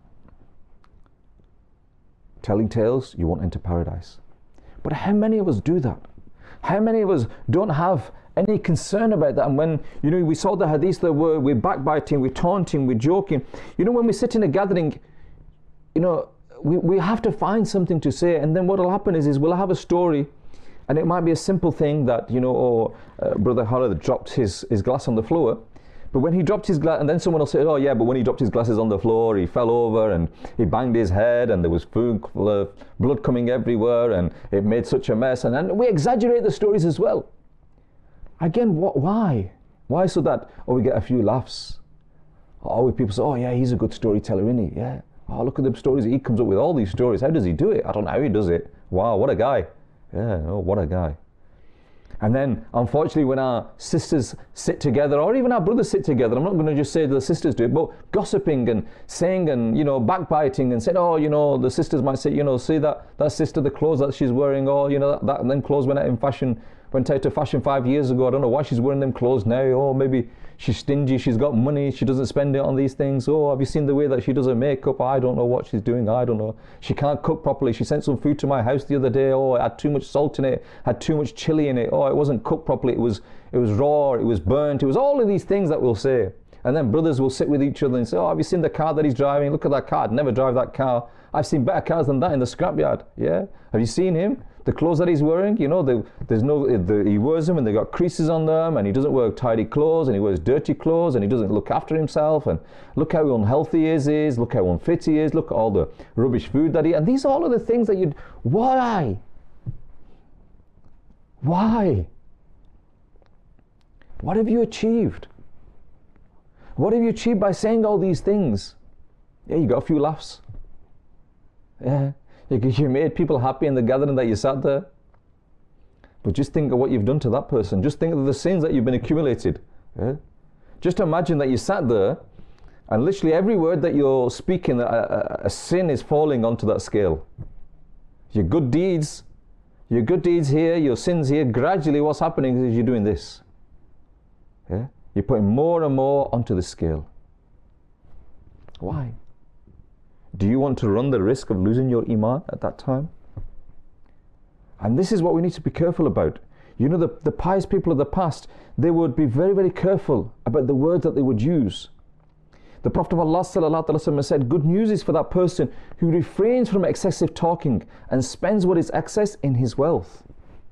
Telling tales, you won't enter paradise. But how many of us do that? How many of us don't have any concern about that? And when we saw the hadith that we're backbiting, we're taunting, we're joking. When we sit in a gathering, we have to find something to say. And then what will happen is we'll have a story. And it might be a simple thing that, Brother Khalid dropped his glass on the floor. But when he dropped his glass, and then someone will say, oh yeah, but when he dropped his glasses on the floor, he fell over and he banged his head and there was blood coming everywhere and it made such a mess. And we exaggerate the stories as well. Again, why? Why? So that, we get a few laughs. Or people say, oh yeah, he's a good storyteller, isn't he? Yeah. Oh, look at the stories. He comes up with all these stories. How does he do it? I don't know how he does it. Wow, what a guy. Yeah, oh, what a guy. And then, unfortunately, when our sisters sit together, or even our brothers sit together, I'm not going to just say the sisters do it, but gossiping and saying and, backbiting and saying, the sisters might say, see that sister, the clothes that she's wearing, or, that and then clothes went out of fashion 5 years ago. I don't know why she's wearing them clothes now. Oh, maybe she's stingy, she's got money, she doesn't spend it on these things. Oh, have you seen the way that she does her makeup? I don't know what she's doing, I don't know. She can't cook properly. She sent some food to my house the other day. Oh, it had too much salt in it, had too much chili in it. Oh, it wasn't cooked properly, it was raw, it was burnt. It was all of these things that we'll say. And then brothers will sit with each other and say, oh, have you seen the car that he's driving? Look at that car, I'd never drive that car. I've seen better cars than that in the scrapyard. Yeah, have you seen him? The clothes that he's wearing, he wears them and they've got creases on them, and he doesn't wear tidy clothes and he wears dirty clothes and he doesn't look after himself, and look how unhealthy he is, look how unfit he is, look at all the rubbish food that and these are all of the things that why? Why? What have you achieved? What have you achieved by saying all these things? Yeah, you got a few laughs. Yeah. You made people happy in the gathering that you sat there. But just think of what you've done to that person. Just think of the sins that you've been accumulated. Yeah? Just imagine that you sat there and literally every word that you're speaking, a sin is falling onto that scale. Your good deeds here, your sins here, gradually what's happening is you're doing this. Yeah? You're putting more and more onto the scale. Why? Do you want to run the risk of losing your iman at that time? And this is what we need to be careful about. The pious people of the past, they would be very, very careful about the words that they would use. The Prophet of Allah ﷺ said, good news is for that person who refrains from excessive talking and spends what is excess in his wealth.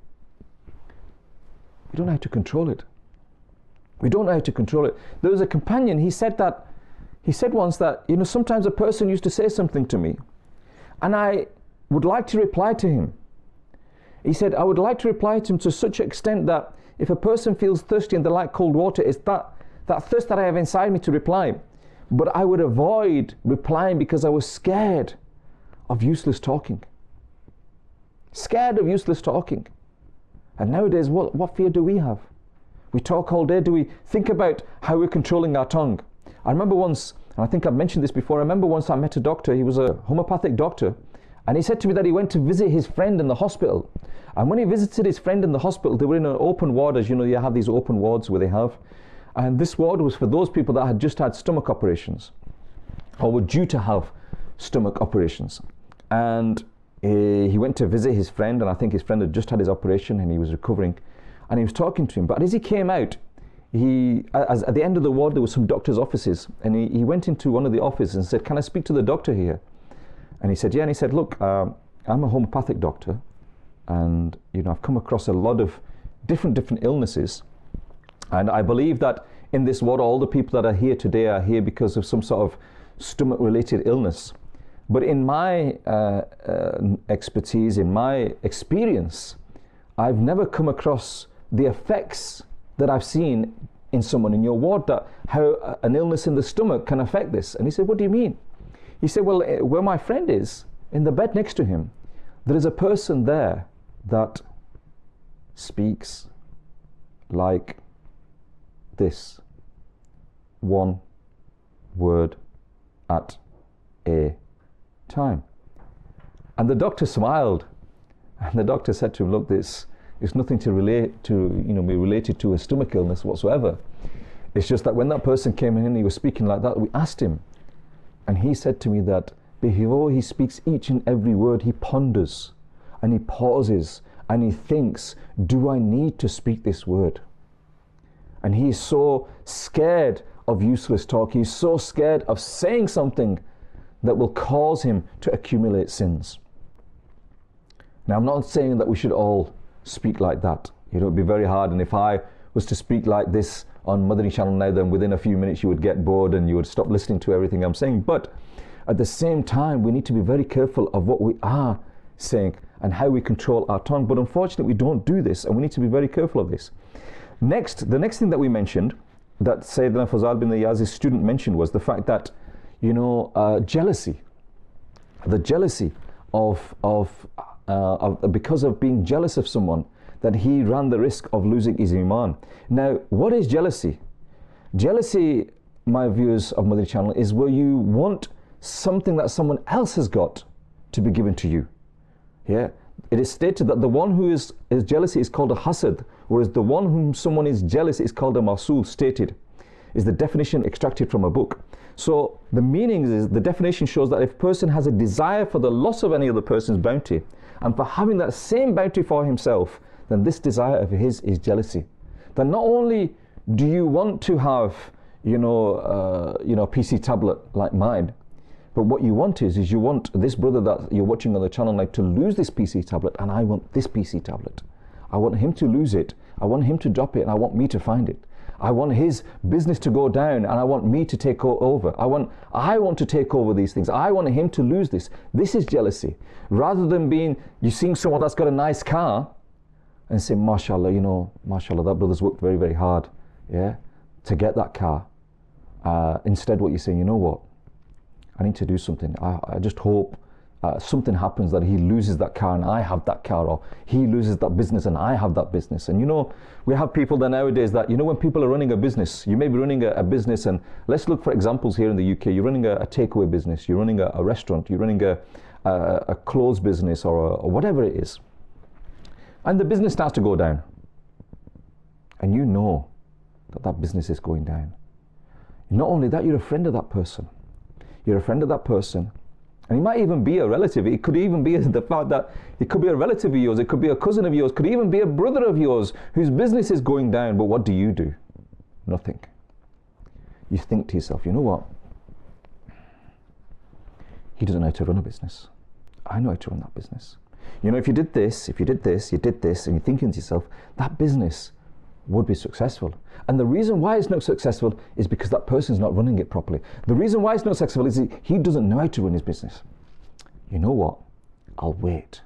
We don't know how to control it. We don't know how to control it. There was a companion, he said once that, sometimes a person used to say something to me and I would like to reply to him. He said, I would like to reply to him to such an extent that if a person feels thirsty and they like cold water, it's that thirst that I have inside me to reply. But I would avoid replying because I was scared of useless talking. Scared of useless talking. And nowadays, what fear do we have? We talk all day. Do we think about how we're controlling our tongue? I remember once, and I think I've mentioned this before, I remember once I met a doctor. He was a homeopathic doctor, And he said to me that he went to visit his friend in the hospital. And when he visited his friend in the hospital, they were in an open ward, as you know, you have these open wards where they have. And this ward was for those people that had just had stomach operations or were due to have stomach operations. And he went to visit his friend, and I think his friend had just had his operation and he was recovering. And he was talking to him. But as he came out, at the end of the ward, there were some doctors' offices. And he went into one of the offices and said, "Can I speak to the doctor here?" And he said, "Yeah." And he said, "Look, I'm a homeopathic doctor, and I've come across a lot of different illnesses, and I believe that in this ward, all the people that are here today are here because of some sort of stomach-related illness. But in my expertise, in my experience, I've never come across the effects that I've seen in someone in your ward, that how an illness in the stomach can affect this." And he said, "What do you mean?" He said, "Well, where my friend is, in the bed next to him, there is a person there that speaks like this, one word at a time." And the doctor smiled, and the doctor said to him, "Look, this is nothing to relate to, be related to a stomach illness whatsoever. It's just that when that person came in and he was speaking like that, we asked him, and he said to me that before he speaks each and every word, he ponders and he pauses and he thinks, do I need to speak this word? And he is so scared of useless talk. He's so scared of saying something that will cause him to accumulate sins." Now, I'm not saying that we should all speak like that. It'd be very hard. And if I was to speak like this on Madani channel now, then within a few minutes you would get bored and you would stop listening to everything I'm saying. But at the same time, we need to be very careful of what we are saying and how we control our tongue. But unfortunately, we don't do this, and we need to be very careful of this. The next thing that we mentioned, that Sayyidina Fazal bin Iyaz's student mentioned, was the fact that, jealousy. The jealousy of because of being jealous of someone, that he ran the risk of losing his iman. Now, what is jealousy? Jealousy, my viewers of Madani channel, is where you want something that someone else has got to be given to you. Yeah, it is stated that the one who is jealousy is called a hasad, whereas the one whom someone is jealous is called a masul. Stated is the definition extracted from a book. So the meaning is, the definition shows that if a person has a desire for the loss of any other person's bounty and for having that same bounty for himself, then this desire of his is jealousy. That not only do you want to have, a PC tablet like mine, but what you want is you want this brother that you're watching on the channel like to lose this PC tablet, and I want this PC tablet. I want him to lose it. I want him to drop it, and I want me to find it. I want his business to go down, and I want me to take over. I want to take over these things. I want him to lose this. This is jealousy. Rather than you seeing someone that's got a nice car and say, mashallah, mashallah, that brother's worked very, very hard, to get that car. Instead, what you're saying, you know what? I need to do something. I just hope something happens that he loses that car and I have that car, or he loses that business and I have that business. And we have people that nowadays that, when people are running a business, you may be running a business, and let's look for examples here in the UK. You're running a takeaway business, you're running a restaurant, you're running a clothes business or whatever it is. And the business starts to go down. And you know that business is going down. Not only that, you're a friend of that person. You're a friend of that person. And he might even be a relative. It could even be the fact that it could be a relative of yours, it could be a cousin of yours, could even be a brother of yours whose business is going down. But what do? Nothing. You think to yourself, you know what? He doesn't know how to run a business. I know how to run that business. If you did this, you did this, and you're thinking to yourself, that business would be successful. And the reason why it's not successful is because that person's not running it properly. The reason why it's not successful is he doesn't know how to run his business. You know what? I'll wait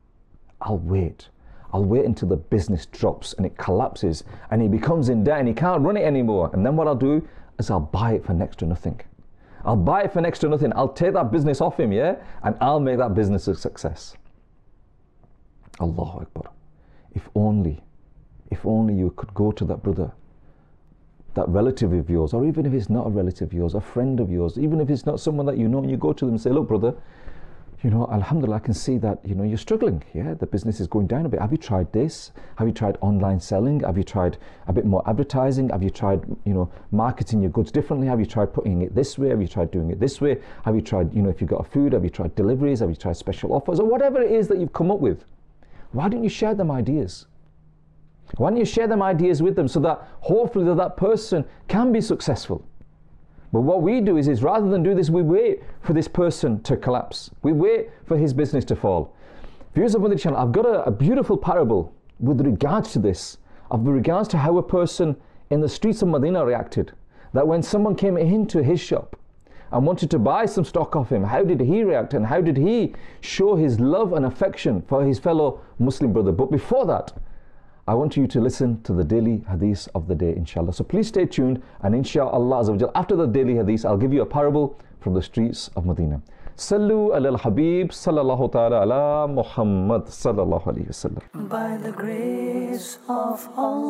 until the business drops and it collapses and he becomes in debt and he can't run it anymore. And then what I'll do is I'll buy it for next to nothing. I'll take that business off him, and I'll make that business a success. Allahu Akbar. If only you could go to that brother, that relative of yours, or even if it's not a relative of yours, a friend of yours, even if it's not someone that you know, and you go to them and say, look brother, Alhamdulillah, I can see that, you're struggling. Yeah, the business is going down a bit. Have you tried this? Have you tried online selling? Have you tried a bit more advertising? Have you tried, marketing your goods differently? Have you tried putting it this way? Have you tried doing it this way? Have you tried, if you've got a food, have you tried deliveries? Have you tried special offers? Or whatever it is that you've come up with. Why don't you share them ideas? Why don't you share them ideas with them so that hopefully that person can be successful? But what we do is rather than do this, we wait for this person to collapse. We wait for his business to fall. Viewers of Madani Channel, I've got a beautiful parable with regards to this, with regards to how a person in the streets of Medina reacted. That when someone came into his shop and wanted to buy some stock off him, how did he react and how did he show his love and affection for his fellow Muslim brother? But before that, I want you to listen to the daily hadith of the day, inshallah. So please stay tuned, and inshallah, after the daily hadith, I'll give you a parable from the streets of Medina. Sallu ala al-Habib sallallahu ta'ala ala Muhammad sallallahu alayhi wa sallam. By the grace of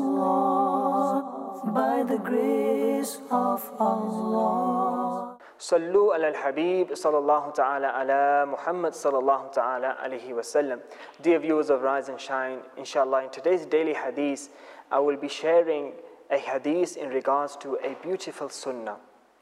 Allah, by the grace of Allah. Sallu ala al-Habib sallallahu ta'ala ala Muhammad sallallahu ta'ala alayhi wa sallam. Dear viewers of Rise and Shine, inshallah, in today's daily hadith, I will be sharing a hadith in regards to a beautiful sunnah,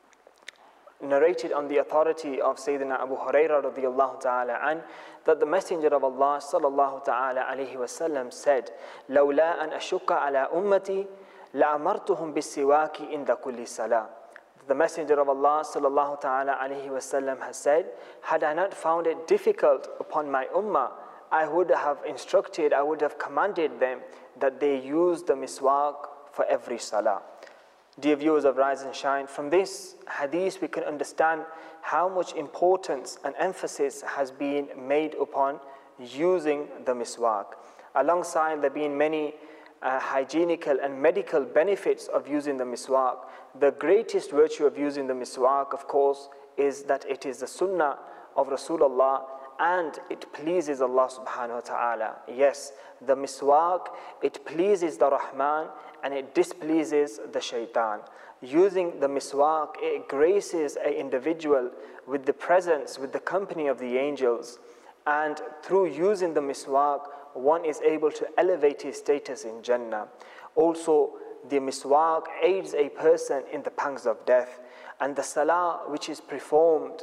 narrated on the authority of Sayyidina Abu Hurairah radiyallahu ta'ala an, that the Messenger of Allah sallallahu ta'ala alayhi wa sallam said, لَوْلَا أَنْ أَشُكَّ عَلَىٰ أُمَّتِي لَأَمَرْتُهُمْ بِالسِّوَاكِ عِنْدَ كُلِّ صَلَاةٍ. The Messenger of Allah sallallahu ta'ala alayhi wa sallam has said, had I not found it difficult upon my ummah, I would have instructed, I would have commanded them that they use the miswak for every salah. Dear viewers of Rise and Shine, from this hadith we can understand how much importance and emphasis has been made upon using the miswak. Alongside there being many hygienical and medical benefits of using the miswak, the greatest virtue of using the miswak, of course, is that it is the sunnah of Rasulullah and it pleases Allah subhanahu wa ta'ala. Yes, the miswak, it pleases the Rahman and it displeases the shaitan. Using the miswak, it graces an individual with the presence, with the company of the angels. And through using the miswak, one is able to elevate his status in Jannah. Also, the miswak aids a person in the pangs of death. And the salah which is performed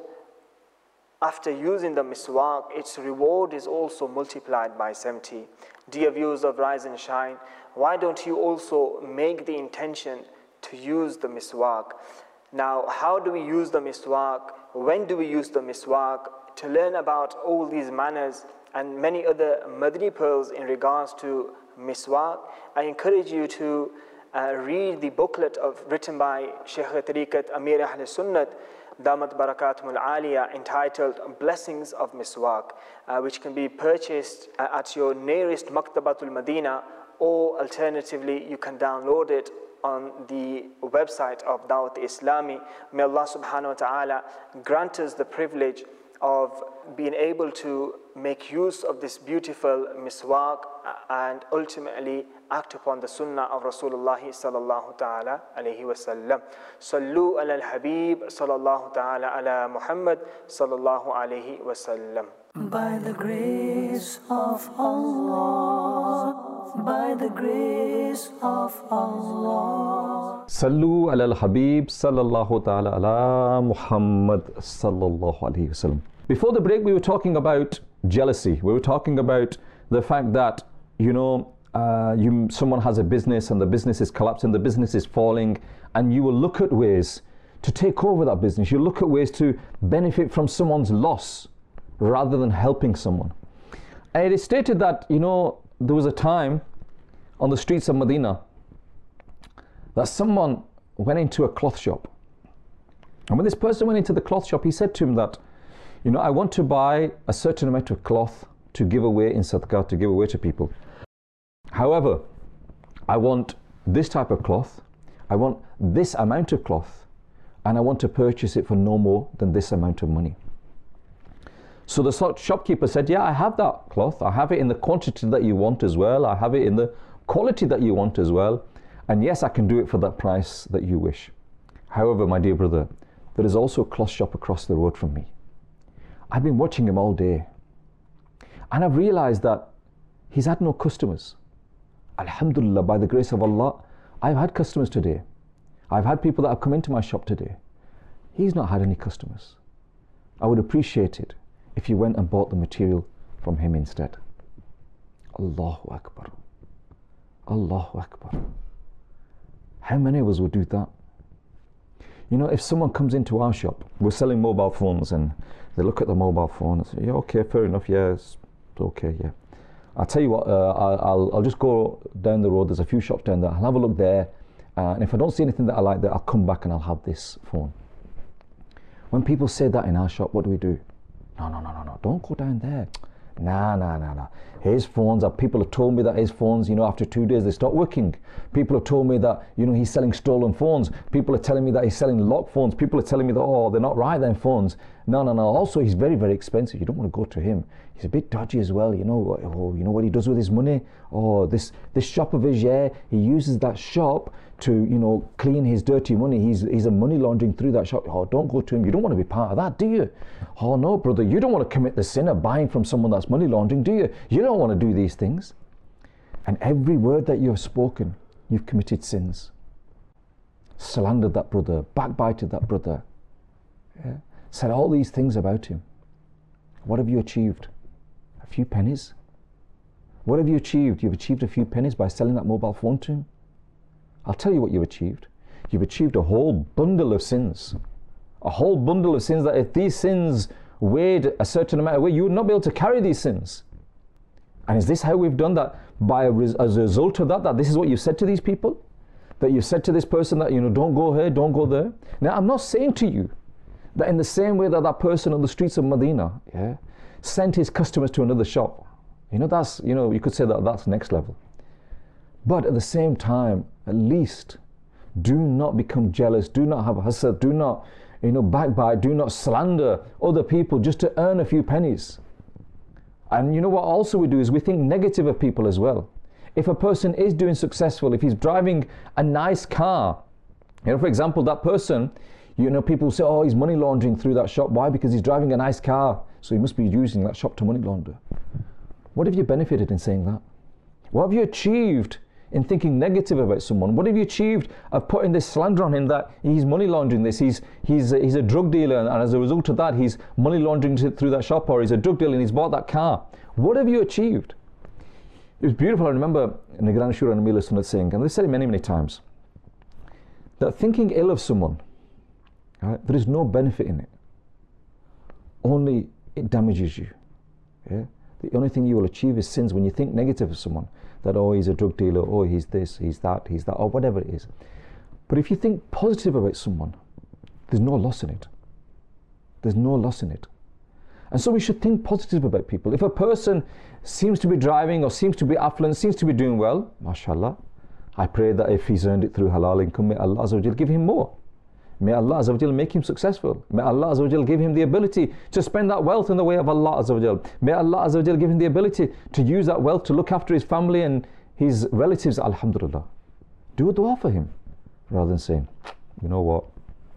after using the miswak, its reward is also multiplied by 70. Dear viewers of Rise and Shine, why don't you also make the intention to use the miswak? Now, how do we use the miswak? When do we use the miswak? To learn about all these manners and many other Madani pearls in regards to miswak, I encourage you to read the booklet written by Shaykh Tariqat Amir Ahl Sunnat Damat Barakatum Al-Aliyah, entitled Blessings of Miswak, which can be purchased at your nearest Maktabatul Madina, or alternatively you can download it on the website of Dawat Islami. May Allah subhanahu wa ta'ala grant us the privilege of being able to make use of this beautiful miswak and ultimately act upon the sunnah of Rasulullah sallallahu ta'ala alayhi wa sallam. Sallu ala al-Habib sallallahu ta'ala ala Muhammad sallallahu alayhi wa sallam. By the grace of Allah, by the grace of Allah. Sallu ala al-Habib sallallahu ta'ala ala Muhammad sallallahu alayhi wa sallam. Before the break, we were talking about jealousy. We were talking about the fact that, someone has a business and the business is collapsing, the business is falling, and you will look at ways to take over that business. You look at ways to benefit from someone's loss rather than helping someone. And it is stated that, there was a time on the streets of Medina that someone went into a cloth shop. And when this person went into the cloth shop, he said to him that, I want to buy a certain amount of cloth to give away in sadaqah, to give away to people. However, I want this type of cloth, I want this amount of cloth, and I want to purchase it for no more than this amount of money. So the shopkeeper said, yeah, I have that cloth, I have it in the quantity that you want as well, I have it in the quality that you want as well, and yes, I can do it for that price that you wish. However, my dear brother, there is also a cloth shop across the road from me. I've been watching him all day. And I've realized that he's had no customers. Alhamdulillah, by the grace of Allah, I've had customers today. I've had people that have come into my shop today. He's not had any customers. I would appreciate it if you went and bought the material from him instead. Allahu Akbar. Allahu Akbar. How many of us would do that? You know, if someone comes into our shop, we're selling mobile phones, and they look at the mobile phone and say, yeah, okay, fair enough, yeah, it's okay, yeah. I'll tell you what, I'll just go down the road, there's a few shops down there, I'll have a look there, and if I don't see anything that I like there, I'll come back and I'll have this phone. When people say that in our shop, what do? No, don't go down there. Nah. His phones, people have told me that his phones, you know, after 2 days they stop working. People have told me that, you know, he's selling stolen phones. People are telling me that he's selling locked phones. People are telling me that, oh, they're not right, them phones. No. Also, he's very, very expensive. You don't want to go to him. He's a bit dodgy as well, you know. Oh, you know what he does with his money? Oh, this shop of his, yeah, he uses that shop to, you know, clean his dirty money. He's a money laundering through that shop. Oh, don't go to him. You don't want to be part of that, do you? Oh no, brother, you don't want to commit the sin of buying from someone that's money laundering, do you? You don't want to do these things. And every word that you have spoken, you've committed sins. Slandered that brother, backbited that brother, yeah? Said all these things about him. What have you achieved? A few pennies? What have you achieved? You've achieved a few pennies by selling that mobile phone to him? I'll tell you what you've achieved. You've achieved a whole bundle of sins. A whole bundle of sins that if these sins weighed a certain amount of weight, you would not be able to carry these sins. And is this how we've done that? As a result of that this is what you've said to these people? That you've said to this person that, you know, don't go here, don't go there? Now, I'm not saying to you that in the same way that that person on the streets of Medina, yeah, sent his customers to another shop. You know, that's, you know, you could say that that's next level. But at the same time, at least, do not become jealous, do not have hasad, do not, you know, backbite, do not slander other people just to earn a few pennies. And you know what also we do is we think negative of people as well. If a person is doing successful, if he's driving a nice car, you know, for example, that person, you know, people say, oh, he's money laundering through that shop. Why? Because he's driving a nice car, so he must be using that shop to money launder. What have you benefited in saying that? What have you achieved in thinking negative about someone? What have you achieved of putting this slander on him that he's money laundering this, he's a drug dealer, and as a result of that he's money laundering through that shop, or he's a drug dealer and he's bought that car? What have you achieved? It was beautiful. I remember Nigran Shura and Amila Sunnat saying, and they said it many, many times, that thinking ill of someone, right, there is no benefit in it. Only it damages you. Yeah? The only thing you will achieve is sins when you think negative of someone. That, oh, he's a drug dealer, oh, he's this, he's that, or whatever it is. But if you think positive about someone, there's no loss in it. There's no loss in it. And so we should think positive about people. If a person seems to be driving or seems to be affluent, seems to be doing well, mashallah, I pray that if he's earned it through halal income, may Allah Azza wa Jal give him more. May Allah Azza wa Jal make him successful. May Allah Azza wa Jal give him the ability to spend that wealth in the way of Allah Azza wa Jal. May Allah Azza wa Jal give him the ability to use that wealth to look after his family and his relatives, alhamdulillah. Do a dua for him, rather than saying, you know what,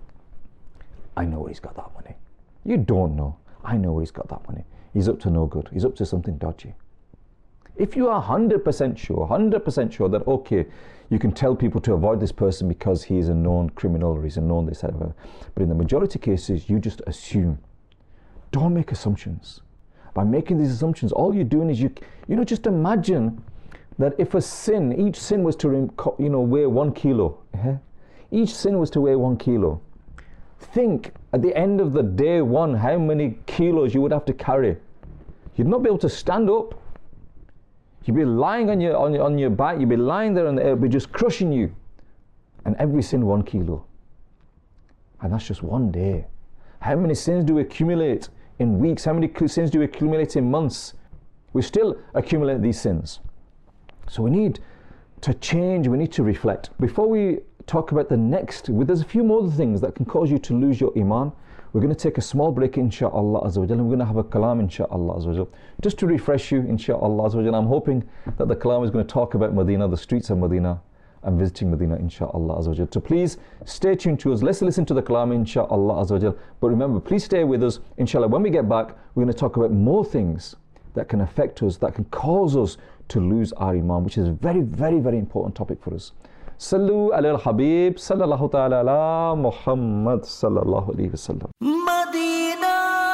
I know where he's got that money. You don't know. I know where he's got that money. He's up to no good. He's up to something dodgy. If you are 100% sure that, okay, you can tell people to avoid this person because he is a known criminal or he's a known this, whatever. But in the majority of cases, you just assume. Don't make assumptions. By making these assumptions, all you're doing is you know, just imagine that if a sin, each sin was to, you know, weigh 1 kilo. Each sin was to weigh 1 kilo. Think at the end of the day one how many kilos you would have to carry. You'd not be able to stand up. You'd be lying on your back. You'd be lying there and it would be just crushing you. And every sin 1 kilo. And that's just one day. How many sins do we accumulate in weeks? How many sins do we accumulate in months? We still accumulate these sins. So we need to change. We need to reflect. Before we talk about the next, there's a few more things that can cause you to lose your iman. We're going to take a small break, insha'Allah Azza wa Jal, and we're going to have a kalam, insha'Allah Azza wa Jal, just to refresh you, insha'Allah Azza wa Jal. I'm hoping that the kalam is going to talk about Medina, the streets of Medina, and visiting Medina, inshallah azza wa jal. So please stay tuned to us. Let's listen to the kalam, inshallah azza wa jal. But remember, please stay with us. Inshallah, when we get back, we're going to talk about more things that can affect us, that can cause us to lose our iman, which is a very, very, very important topic for us. Sallu ala al-Habib, sallallahu ta'ala ala Muhammad, sallallahu alayhi wa sallam. Madina,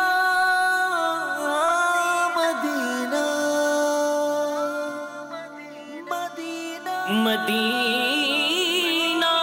Madina, Madina, Madina,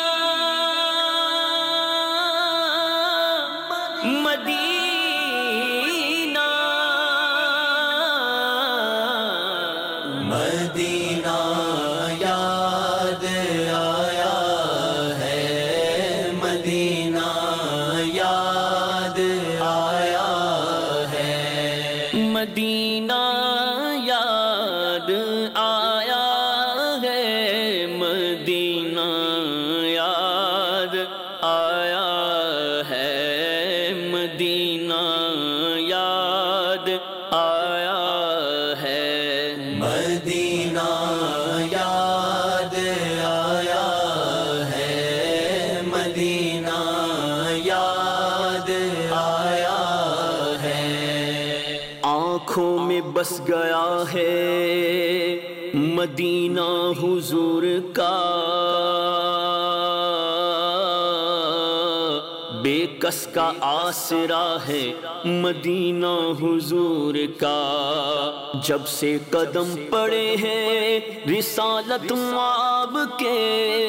Madina, Madina याद आया है, Medina याद आया है, Medina याद आया है, Medina याद आया है, मदीना याद आया है, मदीना याद आया है, मदीना याद आया है, आँखों में बस गया है मदीना हुजूर का, बेकस का आसरा है मदीना हुजूर का, जब से कदम पड़े हैं रिसालत आब के,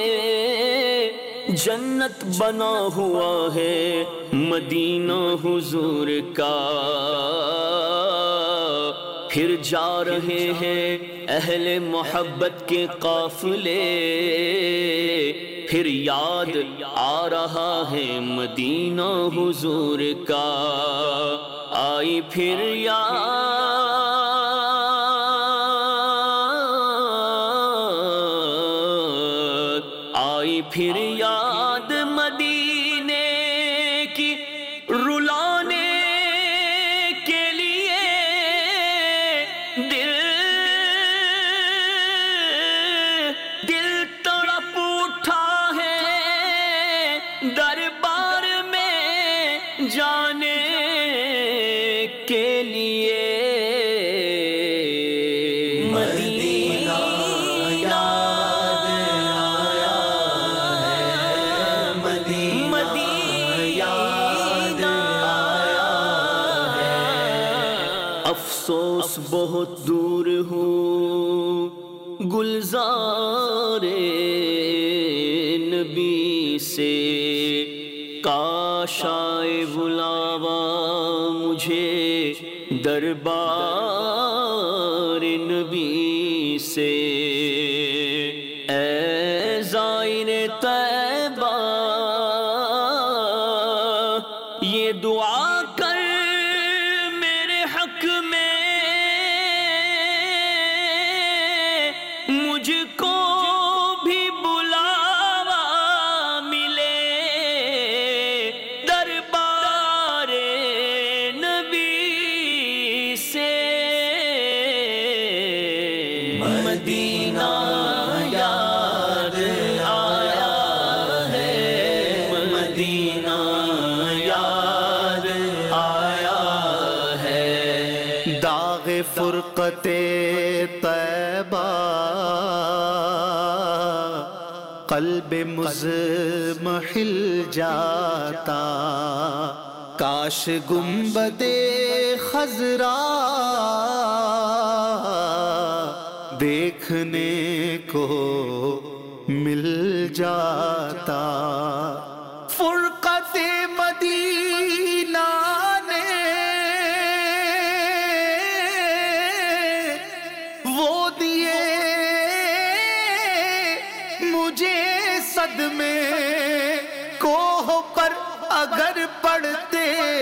जन्नत बना हुआ है मदीना हुजूर का, फिर जा रहे हैं अहले मोहब्बत के काफिले, फिर याद आ रहा है मदीना हुजूर का, आई फिर याद, आई फिर याद मदीने की रुलाने के लिए, दिल तड़प उठा है दरबार में जाने के लिए, मदीना याद आया है, मदीना याद आया है, अफसोस बहुत दूर हूँ गुलज़ारे नबी से, काश आए बुलावा मुझे दरबार नबी से, ऐ ज़ाइरे तैबा ये दुआ कर मेरे हक में, मुझको भी बुलावा मिले दरबारे नबी से, मदीना याद आया है, मदीना याद आया है, दाग़े फ़ुरक़ते तैबा क़ल्ब मुज़महिल जाता, काश गुंबदे खज़रा देखने को मिल जाता, फ़ुरक़ते मदीना ने वो दिए मुझे सदमे, कोह पर अगर पड़ते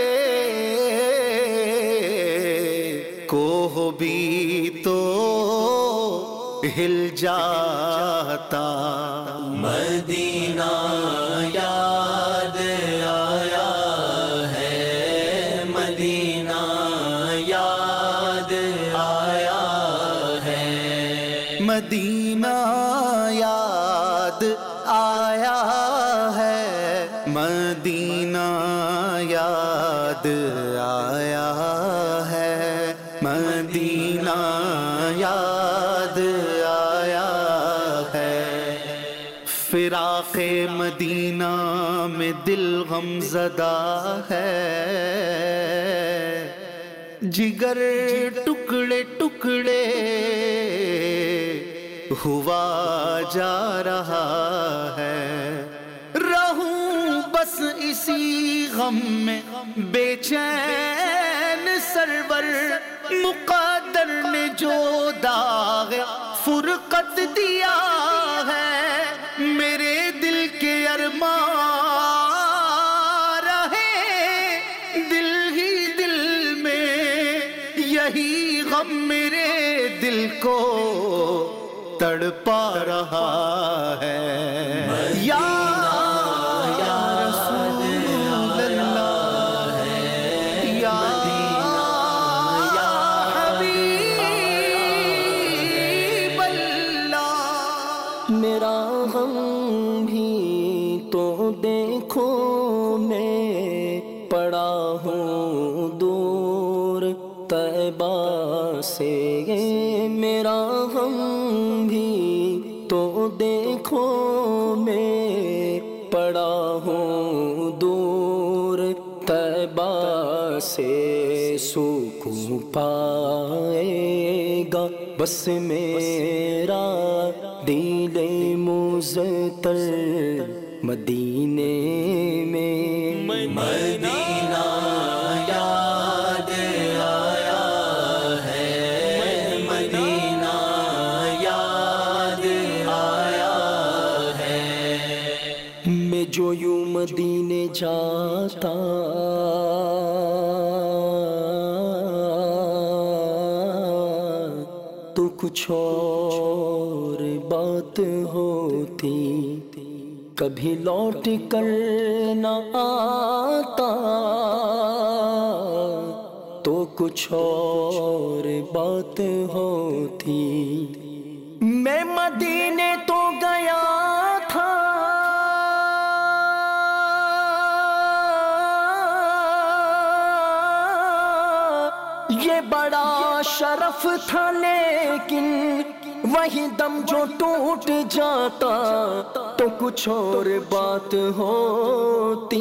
कोह भी तो हिल जाता, मदीना याद आया है, मदीना याद आया है, मदीना याद آیا ہے مدینہ یاد آیا ہے مدینہ یاد آیا ہے فراق مدینہ میں دل غم زدہ ہے جگر ٹکڑے ٹکڑے ہوا جا رہا ہے رہوں بس اسی غم میں بے چین سرور مقدر نے جو داغ فرقت دیا ہے میرے دل کے ارمان رہے دل ہی دل میں یہی غم میرے دل کو تڑپا رہا ہے یا رسول اللہ یا حبیب اللہ میرا غم بھی تو دیکھو میں پڑا ہوں دور طیبہ سے میرا غم بھی تو دیکھو میں پڑا ہوں دور طیبہ سے سکون پائے گا بس میرا دل مزتر مدینے میں مدینہ یاد آیا ہے مدینہ یاد آیا ہے میں جو یوں مدینے جاتا تو کچھ اور بات ہوتی کبھی لوٹ کر نہ آتا تو کچھ اور بات ہوتی میں مدینے تو گیا تھا یہ بڑا شرف تھا لیکن وہی دم جو ٹوٹ جاتا تو کچھ اور بات ہوتی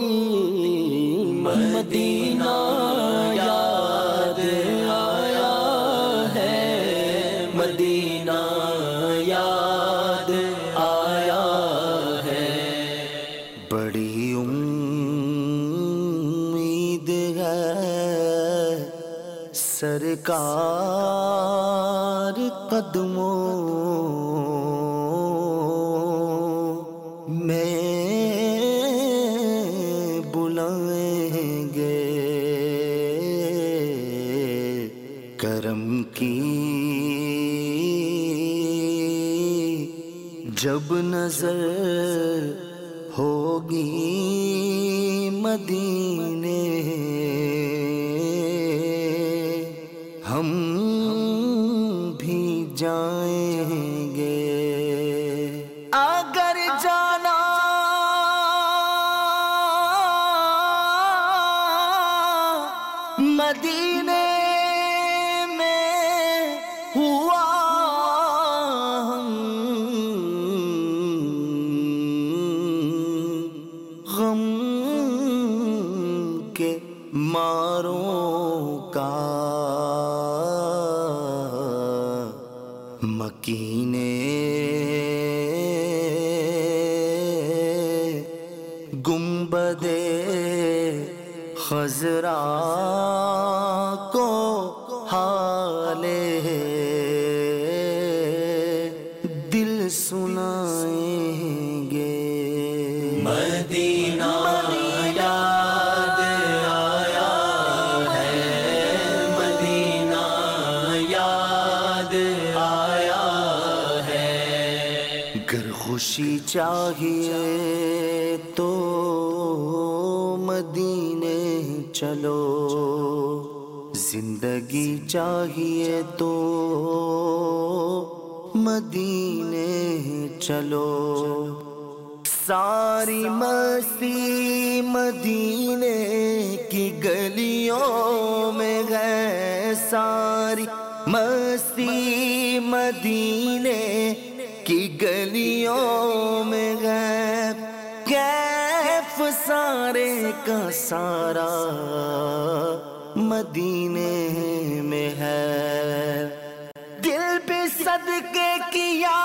مدینہ یاد آیا ہے مدینہ یاد آیا ہے بڑی امید ہے سرکار قدموں میں بلائیں گے کرم کی جب نظر ہوگی مدینے ہم بھی جائیں گے اگر جانا مدینے میں ہوا غم کے ماروں کا مکینے گنبد خضرا کو حال دل سنائیں گے مدینہ یاد آیا ہے مدینہ یاد آیا ہے گر خوشی چاہیے تو مدینے چلو زندگی چاہیے تو مدینے چلو सारी मस्ती मदीने की गलियों में है, सारी मस्ती मदीने की गलियों में है, कैफ सारे का सारा मदीने में है। दिल पे सदके किया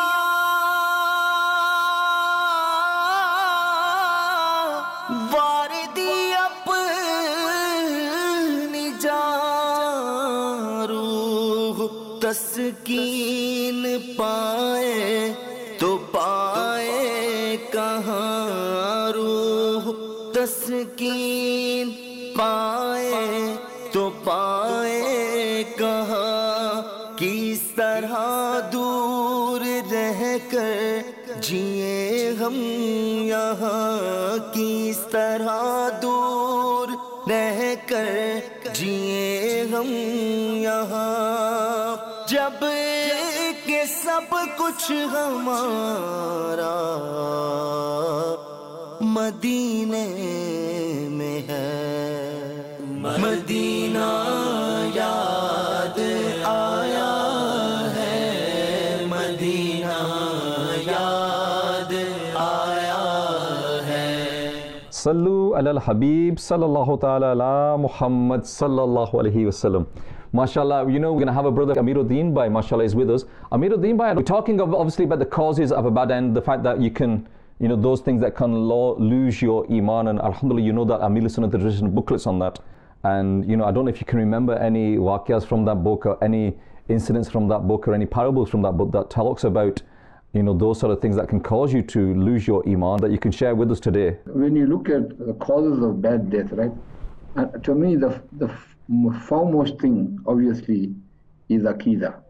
वारदी अपनी रूह तस्कीन पाए तो पाए कहाँ, रूह तस्कीन पाए तो पाए कहाँ, किस तरह दूर रहकर जिए हम यहाँ, किस तरह दूर रहकर जिए हम यहाँ, जब के सब कुछ हमारा मदीने में है। मदीना याद आया है, मदीना याद आया है। Sallu ala al-Habib sallallahu ta'ala ala Muhammad sallallahu alayhi wa sallam. MashaAllah, you know, we're going to have a brother, Amiruddin Bhai, MashaAllah, is with us. Amiruddin Bhai, we're talking obviously about the causes of a bad end, the fact that you can, you know, those things that can lose your iman. And alhamdulillah, you know that Amir Sunnat has written booklets on that. And, you know, I don't know if you can remember any waqiyas from that book or any incidents from that book or any parables from that book that talks about, you know, those sort of things that can cause you to lose your iman that you can share with us today. When you look at the causes of bad death, right, to me the foremost thing obviously is Aqidah.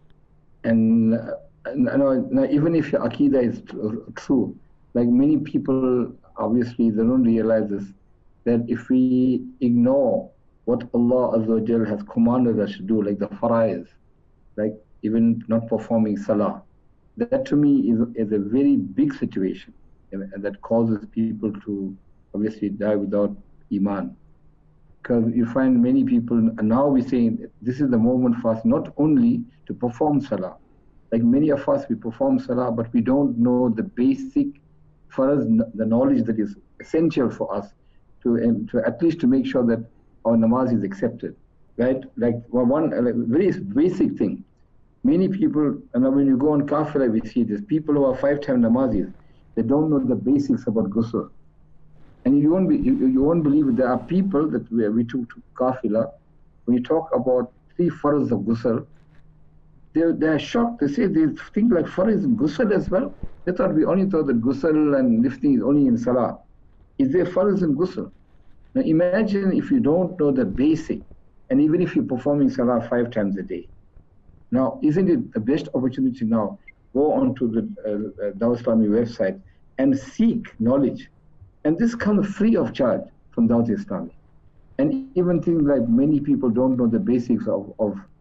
And even if your Aqidah is true, like many people obviously they don't realize this, that if we ignore what Allah Azza wa Jal has commanded us to do, like the faraiz, like even not performing salah, that to me is a very big situation, and that causes people to obviously die without iman. Because you find many people, and now we're saying this is the moment for us not only to perform salah, like many of us we perform salah, but we don't know the basic, for us the knowledge that is essential for us to at least to make sure that our namaz is accepted, right? Like one very basic thing. Many people, and when you go on kafirah, we see this, people who are 5-time namazis, they don't know the basics about ghusl. And you won't believe it, there are people that we took to kafirah, when you talk about 3 farz of ghusl, they are shocked. They say they think like farz in ghusl as well. They thought we only thought that ghusl and lifting is only in salah. Is there farz in ghusl? Now imagine if you don't know the basic, and even if you're performing salah 5 times a day. Now, isn't it the best opportunity now? Go onto the Dawah Islami website and seek knowledge. And this comes free of charge from Dawah Islami. And even things like many people don't know the basics of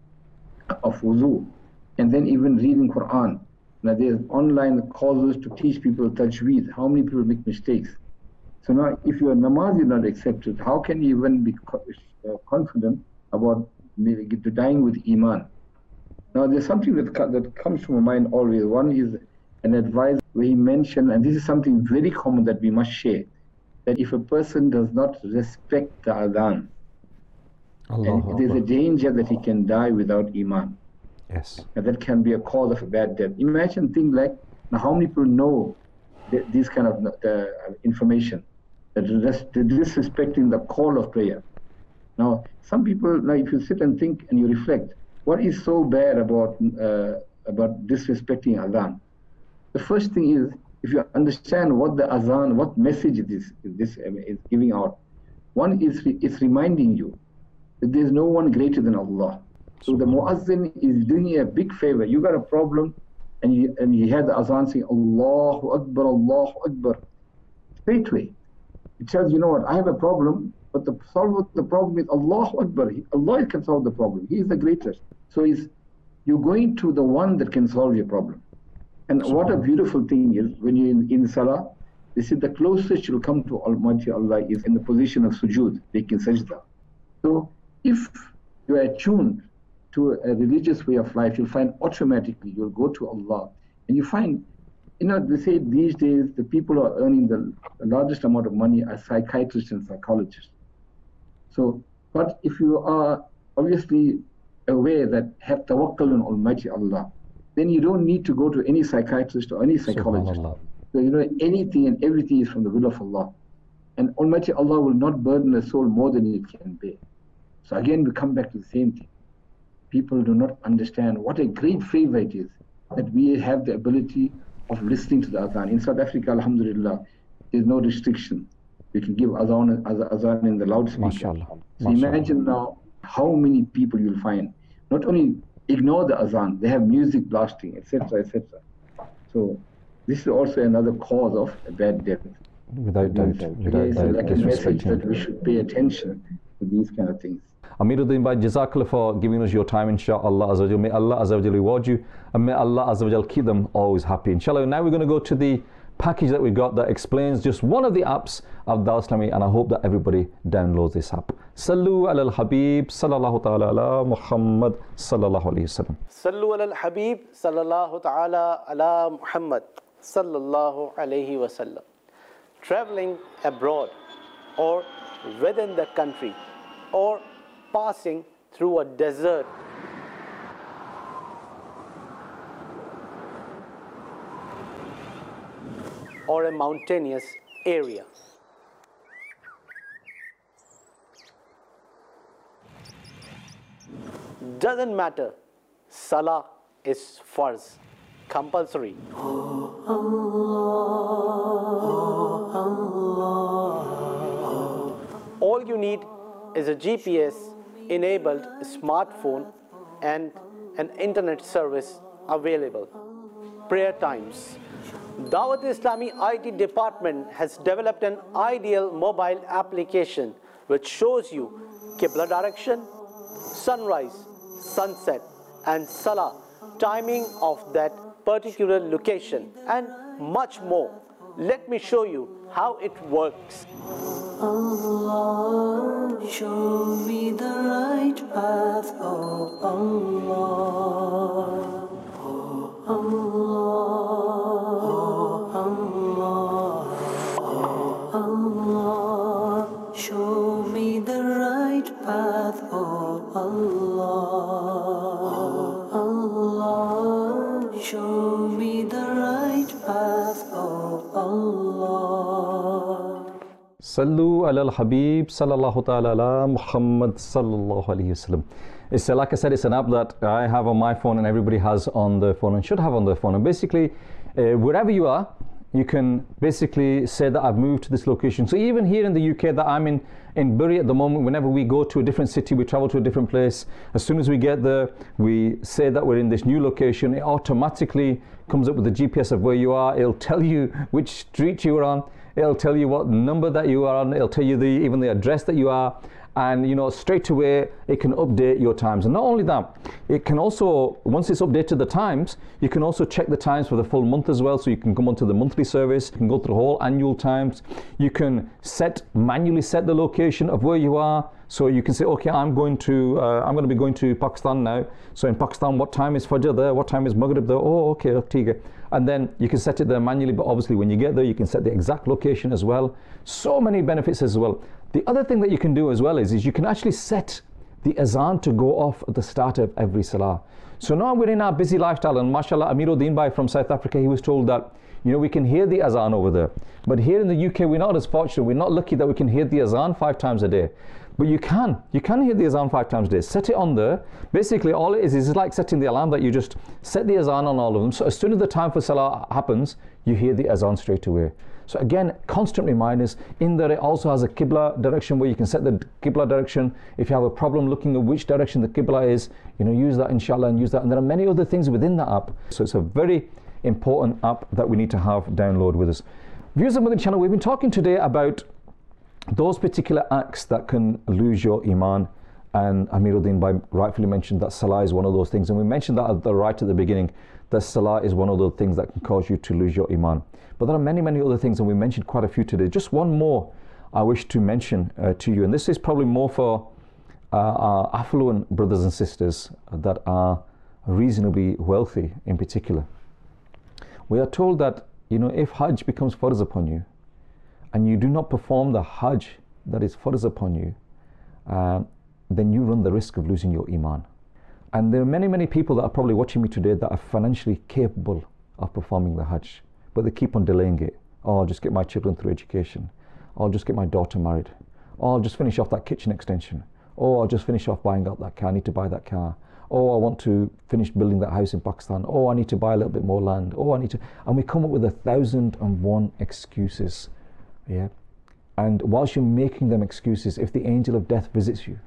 wuzu, and then even reading Quran. Now there's online courses to teach people tajweed. How many people make mistakes? So now if your namaz is not accepted, how can you even be confident about dying with iman? Now there's something that comes to my mind always. One is an advice where he mentioned, and this is something very common that we must share, that if a person does not respect the adhan, and there's a danger that he can die without iman. Yes. And that can be a cause of a bad death. Imagine things like, now how many people know this kind of information, that disrespecting the call of prayer. Now some people, now if you sit and think and you reflect, what is so bad about disrespecting adhan? The first thing is, if you understand what the adhan, what message this is giving out, one is it's reminding you that there is no one greater than Allah. So the muazzin is doing you a big favor. You got a problem, and you hear the adhan saying Allahu Akbar, Allahu Akbar. Straight away, it tells you know what, I have a problem, but the solve of the problem is Allahu Akbar. Allah can solve the problem. He is the greatest. So you're going to the one that can solve your problem. And what a beautiful thing is when you're in salah, They said the closest you'll come to Almighty Allah is in the position of sujood, making sajda. So if you are attuned to a religious way of life, you'll find automatically you'll go to Allah. And you find, they say these days the people who are earning the largest amount of money are psychiatrists and psychologists. So, but if you are obviously aware that have tawakkul on Almighty Allah, then you don't need to go to any psychiatrist or any psychologist. So anything and everything is from the will of Allah. And Almighty Allah will not burden a soul more than it can bear. So again, we come back to the same thing. People do not understand what a great favor it is that we have the ability of listening to the adhan. In South Africa, alhamdulillah, there's no restriction. We can give adhan in the loudspeaker. MashaAllah. So imagine now how many people you'll find not only ignore the azan, they have music blasting, etc., etc. So this is also another cause of a bad death. Without doubt. It's like a message that we should pay attention to these kind of things. Amiruddin Bhai, Jazakallah for giving us your time, inshaAllah Azza wa Jal. May Allah Azza wa Jal reward you, and may Allah Azza wa Jal keep them always happy. Inshallah, now we're going to go to the package that we got that explains just one of the apps of Dawah Islami, and I hope that everybody downloads this app. Sallu ala al-Habib sallallahu ta'ala ala Muhammad sallallahu alayhi wasallam. Sallu ala al-Habib sallallahu ta'ala ala Muhammad sallallahu alayhi wasallam. Traveling abroad or within the country or passing through a desert or a mountainous area. Doesn't matter, Salah is farz, compulsory. All you need is a GPS enabled smartphone and an internet service available. Prayer times. Dawat Islami IT department has developed an ideal mobile application which shows you Qibla direction, sunrise, sunset and Salah, timing of that particular location and much more. Let me show you how it works. Allah, show me the right path, oh Allah. Oh Allah, oh Allah, show me the right path, oh Allah. Allah, show me the right path, oh Allah. Sallu ala al-Habib sallallahu ta'ala ala Muhammad sallallahu alayhi wasallam. It's like I said, it's an app that I have on my phone and everybody has on their phone and should have on their phone. And basically, wherever you are, you can basically say that I've moved to this location. So even here in the UK that I'm in Bury at the moment, whenever we go to a different city, we travel to a different place, as soon as we get there, we say that we're in this new location, it automatically comes up with the GPS of where you are. It'll tell you which street you're on, it'll tell you what number that you are on, it'll tell you even the address that you are, and straight away it can update your times. And not only that, it can also, once it's updated the times, you can also check the times for the full month as well. So you can come onto the monthly service, you can go through the whole annual times, you can manually set the location of where you are. So you can say, okay, I'm going to be going to Pakistan now. So in Pakistan, what time is Fajr there? What time is Maghrib there? Oh, okay, okay. And then you can set it there manually, but obviously when you get there, you can set the exact location as well. So many benefits as well. The other thing that you can do as well is you can actually set the azan to go off at the start of every salah. So now we're in our busy lifestyle, and mashallah, Amiruddin Bhai from South Africa, he was told that, we can hear the azan over there. But here in the UK, we're not as fortunate, we're not lucky that we can hear the azan 5 times a day. But you can hear the azan 5 times a day. Set it on there. Basically, all it is like setting the alarm that you just set the azan on all of them. So as soon as the time for salah happens, you hear the azan straight away. So again, constant reminders. In there, it also has a Qibla direction where you can set the Qibla direction. If you have a problem looking at which direction the Qibla is, use that inshallah and use that. And there are many other things within that app. So it's a very important app that we need to have download with us. Viewers of Madani channel, we've been talking today about those particular acts that can lose your iman, and Amiruddin Bhai rightfully mentioned that salah is one of those things, and we mentioned that right at the beginning, that salah is one of the things that can cause you to lose your iman. But there are many, many other things, and we mentioned quite a few today. Just one more I wish to mention to you, and this is probably more for our affluent brothers and sisters that are reasonably wealthy in particular. We are told that, you know, if Hajj becomes farz upon you, and you do not perform the Hajj that is farz upon you, then you run the risk of losing your iman. And there are many, many people that are probably watching me today that are financially capable of performing the Hajj, but they keep on delaying it. Oh, I'll just get my children through education. I'll just get my daughter married. Oh, I'll just finish off that kitchen extension. Oh, I'll just finish off buying out that car. I need to buy that car. Oh, I want to finish building that house in Pakistan. Oh, I need to buy a little bit more land. Oh, I need to... And we come up with 1,001 excuses. Yeah. And whilst you're making them excuses, if the angel of death visits you,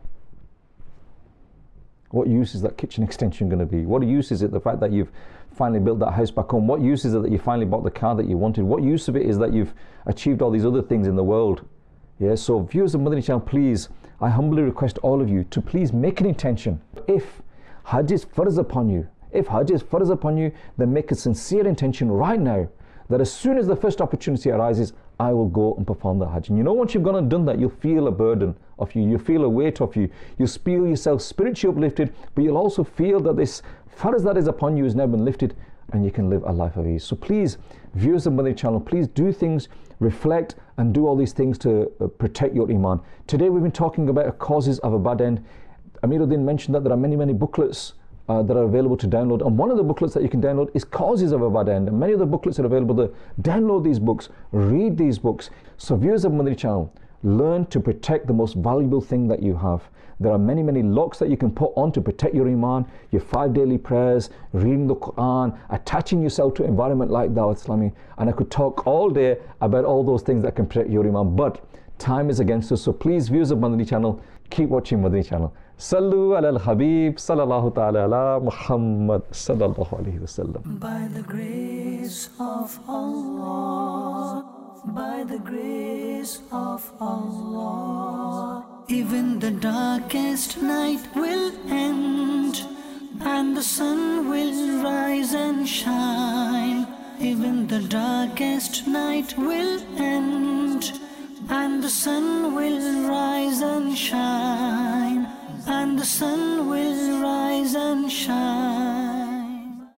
what use is that kitchen extension going to be? What use is it the fact that you've finally built that house back home? What use is it that you finally bought the car that you wanted? What use of it is that you've achieved all these other things in the world? Yeah, so viewers of Madani Channel, please, I humbly request all of you to please make an intention. If Hajj is farz upon you, then make a sincere intention right now that as soon as the first opportunity arises, I will go and perform the Hajj. And you know, once you've gone and done that, you'll feel a burden off you, you'll feel a weight off you, you'll feel yourself spiritually uplifted, but you'll also feel that this farz that is upon you has now been lifted, and you can live a life of ease. So please, viewers of Madani Channel, please do things, reflect, and do all these things to protect your iman. Today we've been talking about causes of a bad end. Amiruddin mentioned that there are many, many booklets that are available to download, and one of the booklets that you can download is Causes of a Bad End, and many of the booklets are available to download these books, read these books. So viewers of Madani Channel, learn to protect the most valuable thing that you have. There are many, many locks that you can put on to protect your iman, your 5 daily prayers, reading the Quran, attaching yourself to an environment like Dawat Islami, and I could talk all day about all those things that can protect your iman, but time is against us. So please, viewers of Madani Channel, keep watching Madani Channel. Sallu ala al-Habib sallallahu ta'ala ala Muhammad sallallahu alayhi wa sallam. By the grace of Allah, by the grace of Allah, even the darkest night will end, and the sun will rise and shine. Even the darkest night will end, and the sun will rise